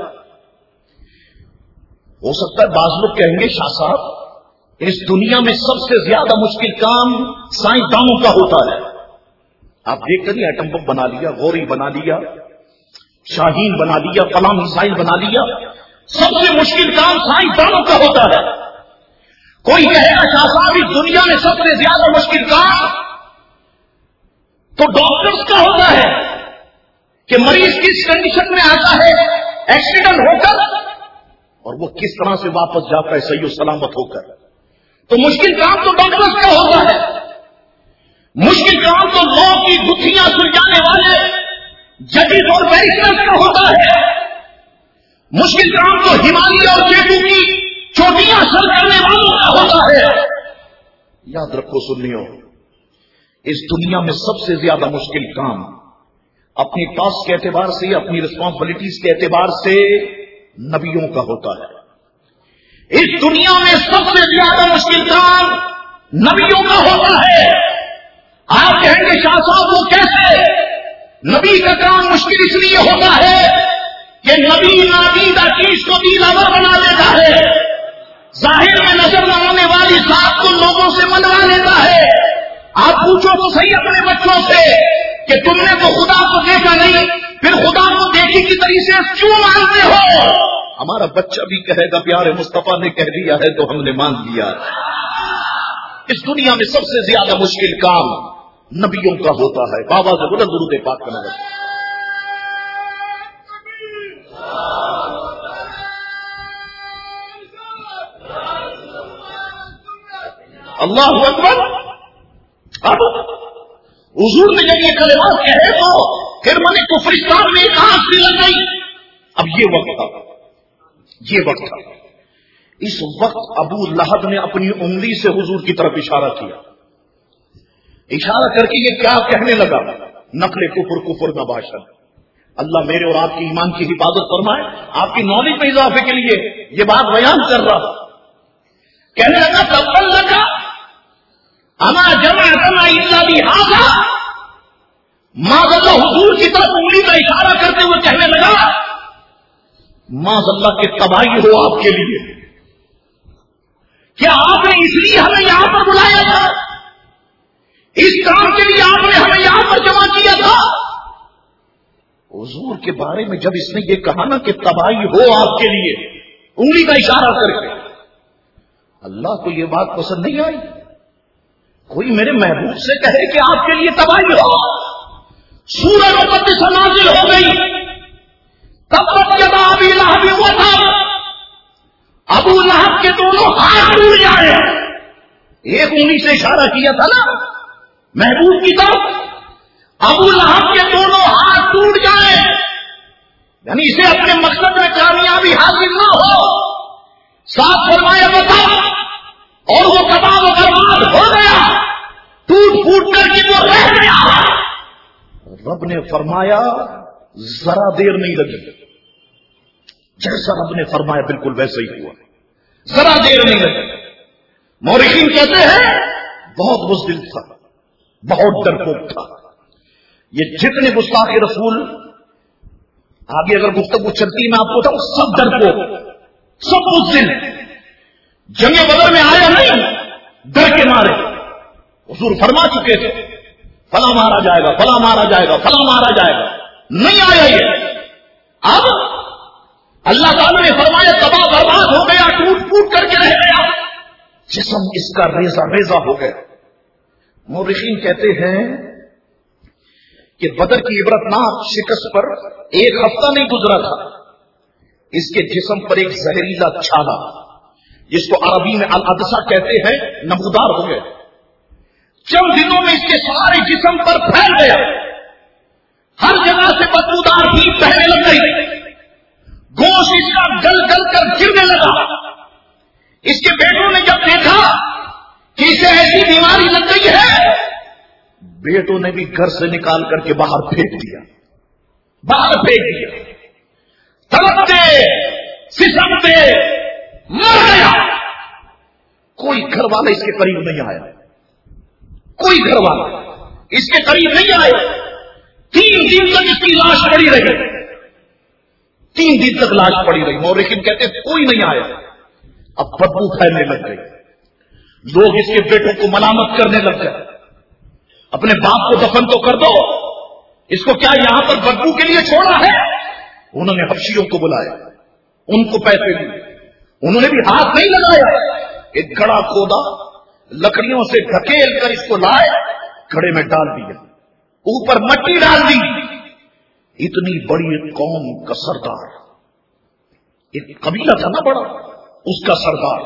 ہو سکتا ہے بعض لوگ کہیں گے شاہ صاحب اس دنیا میں سب سے زیادہ مشکل کام سائنسدانوں کا ہوتا ہے. آپ دیکھ کر ایٹم بم بنا لیا، غوری بنا لیا، شاہین بنا لیا، فلاں میزائل بنا لیا. سب سے مشکل کام سائنسدانوں کا ہوتا ہے. کوئی کہے گا شاہ صاحب اس دنیا میں سب سے زیادہ مشکل کام تو ڈاکٹرز کا ہوتا ہے کہ مریض کس کنڈیشن میں آتا ہے ایکسیڈنٹ ہو کر اور وہ کس طرح سے واپس جاتا ہے صحیح و سلامت ہو کر. تو مشکل کام تو ڈاکٹرز کا ہوتا ہے. مشکل کام تو لو کی گتھیاں سلجھانے والے ججز اور بیرسٹرز کا ہوتا ہے. مشکل کام تو ہمالیہ اور چیٹو کی چوٹیاں سر کرنے والوں کا ہوتا ہے. یاد رکھو سنیو، اس دنیا میں سب سے زیادہ مشکل کام اپنی ٹاسک کے اعتبار سے، اپنی رسپانسبلٹیز کے اعتبار سے نبیوں کا ہوتا ہے. اس دنیا میں سب سے زیادہ مشکل کام نبیوں کا ہوتا ہے. آپ کہیں گے شاہ صاحب وہ کیسے؟ نبی کا کام مشکل اس لیے ہوتا ہے کہ نبی نادیدہ چیز کو دیدہ بنا دیتا ہے. ظاہر میں نظر نہ آنے والی ذات کو لوگوں سے منوا لیتا ہے. آپ پوچھو تو صحیح اپنے بچوں سے کہ تم نے تو خدا کو دیکھا نہیں، پھر خدا کو دیکھی کی طریقے سے کیوں مانتے ہو؟ ہمارا بچہ بھی کہے گا پیارے مصطفیٰ نے کہہ دیا ہے تو ہم نے مان لیا. اس دنیا میں سب سے زیادہ مشکل کام نبیوں کا ہوتا ہے. بابا سے بلند درود پاک کا نظر. اللہ اکبر. اب حضور نے جب یہ کلمات کہے تو پھر من کفرستان میں ایک آنکھ سے لگ گئی. اب یہ وقت تھا. اس وقت ابو لہب نے اپنی انگلی سے حضور کی طرف اشارہ کیا، اشارہ کر کے یہ کیا کہنے لگا؟ نقل کفر نہ باشد. اللہ میرے اور آپ کی ایمان کی حفاظت فرمائے. آپ کی نالج میں اضافے کے لیے یہ بات بیان کر رہا. کہنے لگا تبل لگا اما جمع کرنا الا بہذا. ماذا حضور کی طرف انگلی کا اشارہ کرتے ہوئے کہنے لگا माज़अल्लाह की तबाही हो आपके लिए। क्या आपने इसलिए हमें यहां पर बुलाया था? इस काम के लिए आपने हमें यहां पर जमा किया था? हुजूर के बारे में जब इसने ये कहा ना कि तबाही हो आपके लिए, उंगली का इशारा करके, अल्लाह को ये बात पसंद नहीं आई। कोई मेरे महबूब से कहे कि आपके लिए तबाही हो। सूरह मुक़द्दस नाज़िल हो गई, तब्बत यदा अबी लहब व तब, अबू लहब के दोनों हाथ टूट जाए। एक उंगली से इशारा किया था ना महबूब की तरफ, अबू लहब के दोनों हाथ टूट जाए, यानी इसे अपने मकसद में कामयाबी हासिल न हो। साथ फरमाया बता, और वो तबाह व बर्बाद हो गया, टूट फूट करके वो रह गया। रब ने फरमाया जरा देर नहीं लगी, जैसा रब ने फरमाया बिल्कुल वैसा ही हुआ, जरा देर नहीं लगी। मौरिखीन कहते हैं बहुत बुज़दिल था, बहुत डरपोक था। ये जितने गुस्ताख रसूल आगे अगर गुफ्तगू चलती मैं आपको बताऊं, सब डरपोक, सब बुज़दिल। जंगे बदर में आया नहीं डर के मारे, हुजूर फरमा चुके थे फला मारा जाएगा, फला मारा जाएगा, फला मारा जाएगा, नहीं आया ये। अब अल्लाह ताला ने फरमाया तबाह बर्बाद हो गया, टूट फूट करके रह गया, जिस्म इसका रेजा रेजा हो गया। मुर्रिखीन कहते हैं कि बदर की इबरतनाक शिकस्त पर एक हफ्ता नहीं गुजरा था, इसके जिस्म पर एक जहरीला छाला, जिसको अरबी में अल-अदसा कहते हैं, नमूदार हो गया। चंद दिनों में इसके सारे जिस्म पर फैल गया, हर जगह से बदबूदार हीट बहने लग गई, गोश्त इसका गल गल कर गिरने लगा। इसके बेटों ने जब देखा कि इसे ऐसी बीमारी लग गई है, बेटों ने भी घर से निकाल करके बाहर फेंक दिया, बाहर फेंक दिया। तड़पते सिसकते मर गया। कोई घर वाला इसके करीब नहीं आया, कोई घर वाला इसके करीब नहीं आया। 3 दिन तक इसकी लाश पड़ी रही, 3 दिन तक लाश पड़ी रही। मौलिकीन कहते कोई नहीं आया। अब बदबू फैलने लग गई, लोग इसके बेटों को मलामत करने लग गए, अपने बाप को दफन तो कर दो, इसको क्या यहां पर बदबू के लिए छोड़ा है? उन्होंने हबशियों को बुलाया, उनको पैसे दिए, उन्होंने भी हाथ नहीं लगाया। एक गड़ा खोदा, लकड़ियों से ढकेल कर इसको लाए, घड़े में डाल दिया, ऊपर मट्टी डाल दी। इतनी बड़ी कौम का सरदार, एक कबीला था ना बड़ा, उसका सरदार,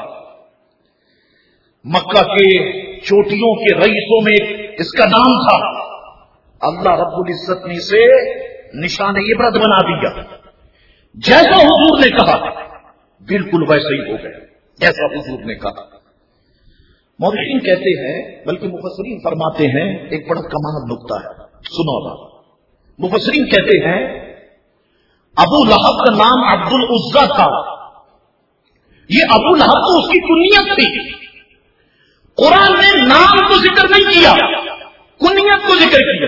मक्का के चोटियों के रईसों में इसका नाम था। अल्लाह रब्बुल इज्जत ने इसे निशान इबरत बना दिया। जैसा हुजूर ने कहा बिल्कुल वैसे ही हो गया, जैसा हुजूर ने कहा। मौलिकीन कहते हैं, बल्कि मुफस्सिरीन फरमाते हैं, एक बड़ा कमाल नुक्ता है, सुनो ना। मुफस्सिरीन कहते हैं अबू लहब का नाम अब्दुल उज़्ज़ा था। ये अबू लहब तो उसकी कुनियत थी। कुरान ने नाम को जिक्र नहीं किया, कुनियत को जिक्र किया।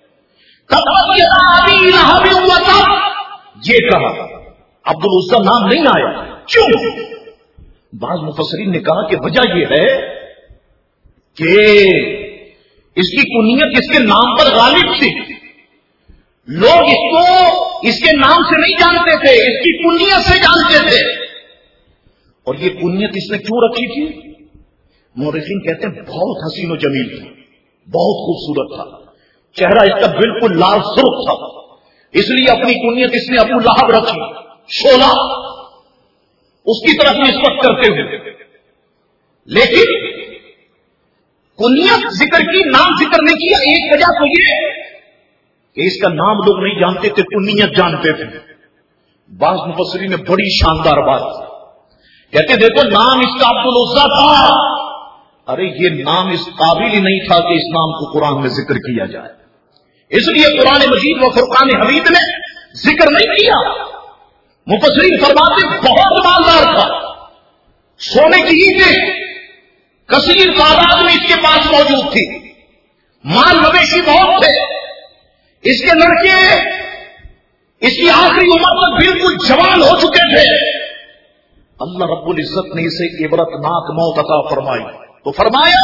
ये कहा, अब्दुल उज़्ज़ा नाम नहीं आया। क्यों? बाज़ मुफस्सिरीन ने कहा कि वजह यह है कि इसकी कुनियत इसके नाम पर गालिब थी। लोग इसको इसके नाम से नहीं जानते थे, इसकी कुनियत से जानते थे। और ये कुनियत इसने क्यों रखी थी? मुर्रिखीन कहते हैं बहुत हसीन और जमील था, बहुत खूबसूरत था, चेहरा इसका बिल्कुल लाल सुर्ख था, इसलिए अपनी कुनियत इसने अबू लहब रखी। शोला उसकी तरफ निस्बत करते हुए, लेकिन कुनियत जिक्र की, नाम जिक्र नहीं किया। एक वजह तो ये कि इसका नाम लोग नहीं जानते थे, कुनियत जानते थे। बाज़ मुफस्सिरीन ने बड़ी शानदार बात कहते, देखो नाम इसका अब्दुल उज़्ज़ा था। अरे ये नाम इस काबिल ही नहीं था कि इस नाम को कुरान में जिक्र किया जाए, इसलिए कुरान मजीद व फुरकान हमीद ने जिक्र नहीं किया। मुफस्सिरीन फरमाते बहुत मालदार था, सोने की ईंटें कसीर तादाद में इसके पास मौजूद थी, माल मवेशी बहुत थे, इसके लड़के इसकी आखिरी उम्र तक बिल्कुल जवान हो चुके थे। अल्लाह रब्बुल इज्जत ने इसे इबरतनाक मौत अता फरमाई। तो फरमाया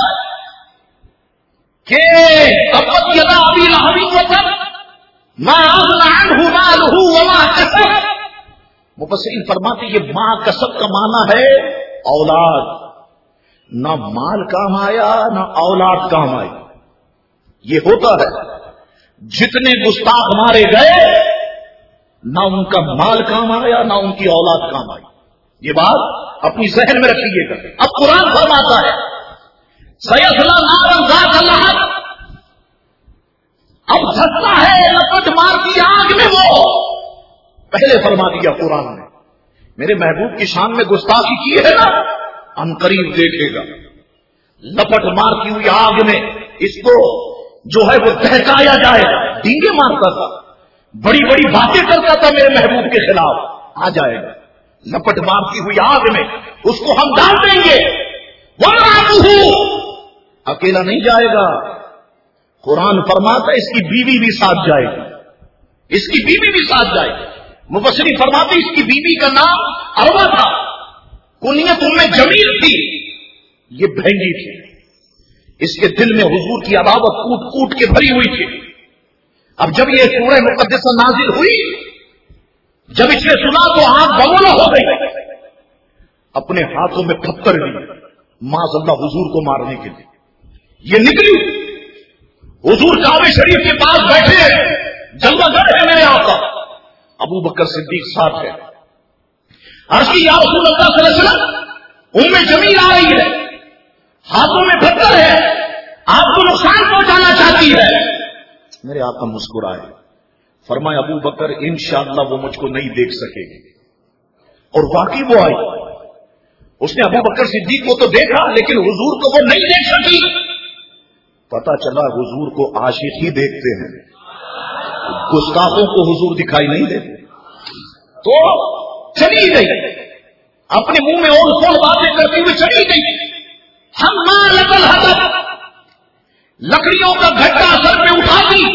कि तब्बत यदा अबी लहब व तब मा अग़ना अन्हु मालुहु व मा कसब। मुफस्सिरीन फरमाते ये मा कसब का माना है औलाद, ना माल काम आया ना औलाद काम आई। ये होता है, जितने गुस्ताख मारे गए ना उनका माल काम आया ना उनकी औलाद काम आई। ये बात अपनी जहन में रखिएगा। अब कुरान फरमाता है सयस्ला नारन ज़ात लहब, अब धसता है लपट मार की आग में वो। पहले फरमा दिया कुरान ने, मेरे महबूब की शान में गुस्ताखी की है ना, अनकरीब देखेगा लपट मारती हुई आग में इसको जो है वो दहकाया जाएगा। डींगे मारता था, बड़ी बड़ी बातें करता था मेरे महबूब के खिलाफ, आ जाएगा लपट मारती हुई आग में, उसको हम डाल देंगे। वरातुहु, अकेला नहीं जाएगा, कुरान फरमाता इसकी बीवी भी साथ जाएगी, इसकी बीवी भी साथ जाएगी। मुफस्सिरीन फरमाते इसकी बीवी का नाम अरवा था, कुनियत उम्मे जमील थी, ये बहंगी थी। इसके दिल में हुजूर की अदावत कूट कूट के भरी हुई थी। अब जब ये सूरह मुक़द्दसा नाजिल हुई, जब इसने सुना तो आंख बगोला हो गई, अपने हाथों में पत्थर लिए माज़अल्लाह हुजूर को मारने के लिए ये निकली। हुजूर काबे शरीफ के पास बैठे हैं, जलवागर है मेरे आका, अबू बकर सिद्दीक साथ है। अर्ज़ की या रसूलल्लाह सल्लल्लाहु अलैहि वसल्लम, उम्मे जमील आ रही है, हाथों में पत्थर है, आपको नुकसान पहुंचाना चाहती है। मेरे आका मुस्कुराए, फरमाया अबू बकर इंशाअल्लाह वो मुझको नहीं देख सकेगी। और वाकई वो आई, उसने अबू बकर सिद्दीक को तो देखा लेकिन हुजूर को वो नहीं देख सकी। पता चला हुजूर को आशिक ही देखते हैं, गुस्ताखों को हुजूर दिखाई नहीं देते। तो चली गई, अपने मुंह में और फोड़ बातें करती हुई चली गई। हम मालकल हतब, लकड़ियों का घट्टा सर पे उठाती।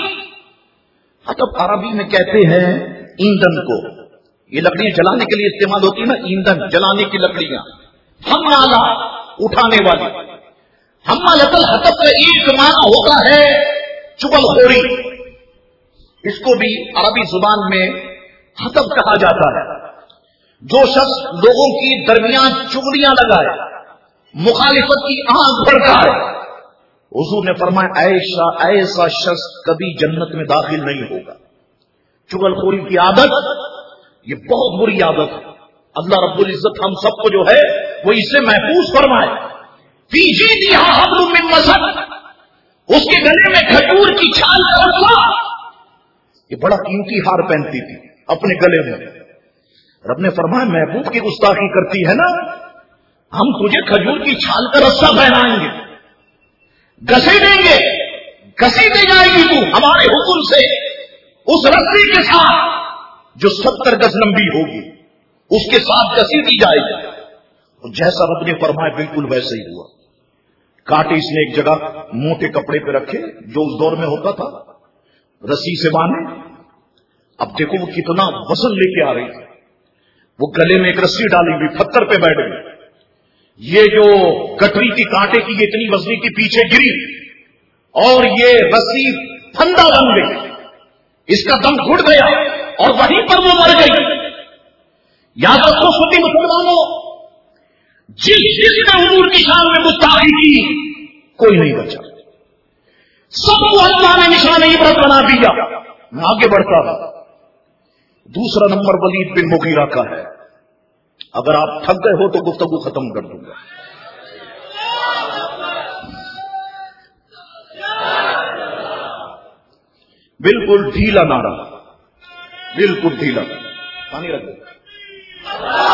हतब अरबी में कहते हैं ईंधन को, ये लकड़ियां जलाने के लिए इस्तेमाल होती है ना, ईंधन जलाने की लकड़ियां। हम माला उठाने वाली। हम मालकल हतब का एक माना होता है चुगलखोरी, इसको भी अरबी जुबान में हतब कहा जाता है। जो शख्स लोगों की दरमियान चुगलियां लगाए, मुखालिफत की आंख भड़काए, हुजूर ने फरमाया ऐसा शख्स कभी जन्नत में दाखिल नहीं होगा। चुगलखोरी की आदत ये बहुत बुरी आदत है। अल्लाह रब्बुल इज्जत हम सबको जो है वो इससे महफूज फरमाए। फी जीदिहा हब्लुम मिन मसद, उसके गले में खजूर की छाल का रस्सा, ये बड़ा कीमती हार पहनती थी अपने गले में। रब ने फरमाया महबूब की गुस्ताखी करती है ना, हम तुझे खजूर की छाल का रस्सा पहनाएंगे, घसीटेंगे, घसीटे जाएगी तू हमारे हुक्म से उस रस्सी के साथ जो 70 गज लंबी होगी, उसके साथ घसीटी जाएगी। और जैसा रब ने फरमाया बिल्कुल वैसे ही हुआ। कांटे इसने एक जगह मोटे कपड़े पे रखे, जो उस दौर में होता था, रस्सी से बांधे। अब देखो वो कितना वजन लेके आ रही थी, वो गले में एक रस्सी डाली हुई, पत्थर पे बैठ गई। ये जो गठरी की कांटे की इतनी वजनी की पीछे गिरी और ये रस्सी फंदा बन गई, इसका दम घुट गया और वहीं पर वो मर गई। याद रखो सुन्नी मुसलमानों, जिसने हुजूर की शान में गुस्ताखी की कोई नहीं बचा, सबको अल्लाह ने निशान इबरत बना दिया। मैं आगे बढ़ता हूं। दूसरा नंबर वलीद बिन मुगीरा का है। अगर आप थक गए हो तो गुफ्तगू खत्म कर दूंगा। बिल्कुल ढीला नारा, बिल्कुल ढीला। पानी रख दो।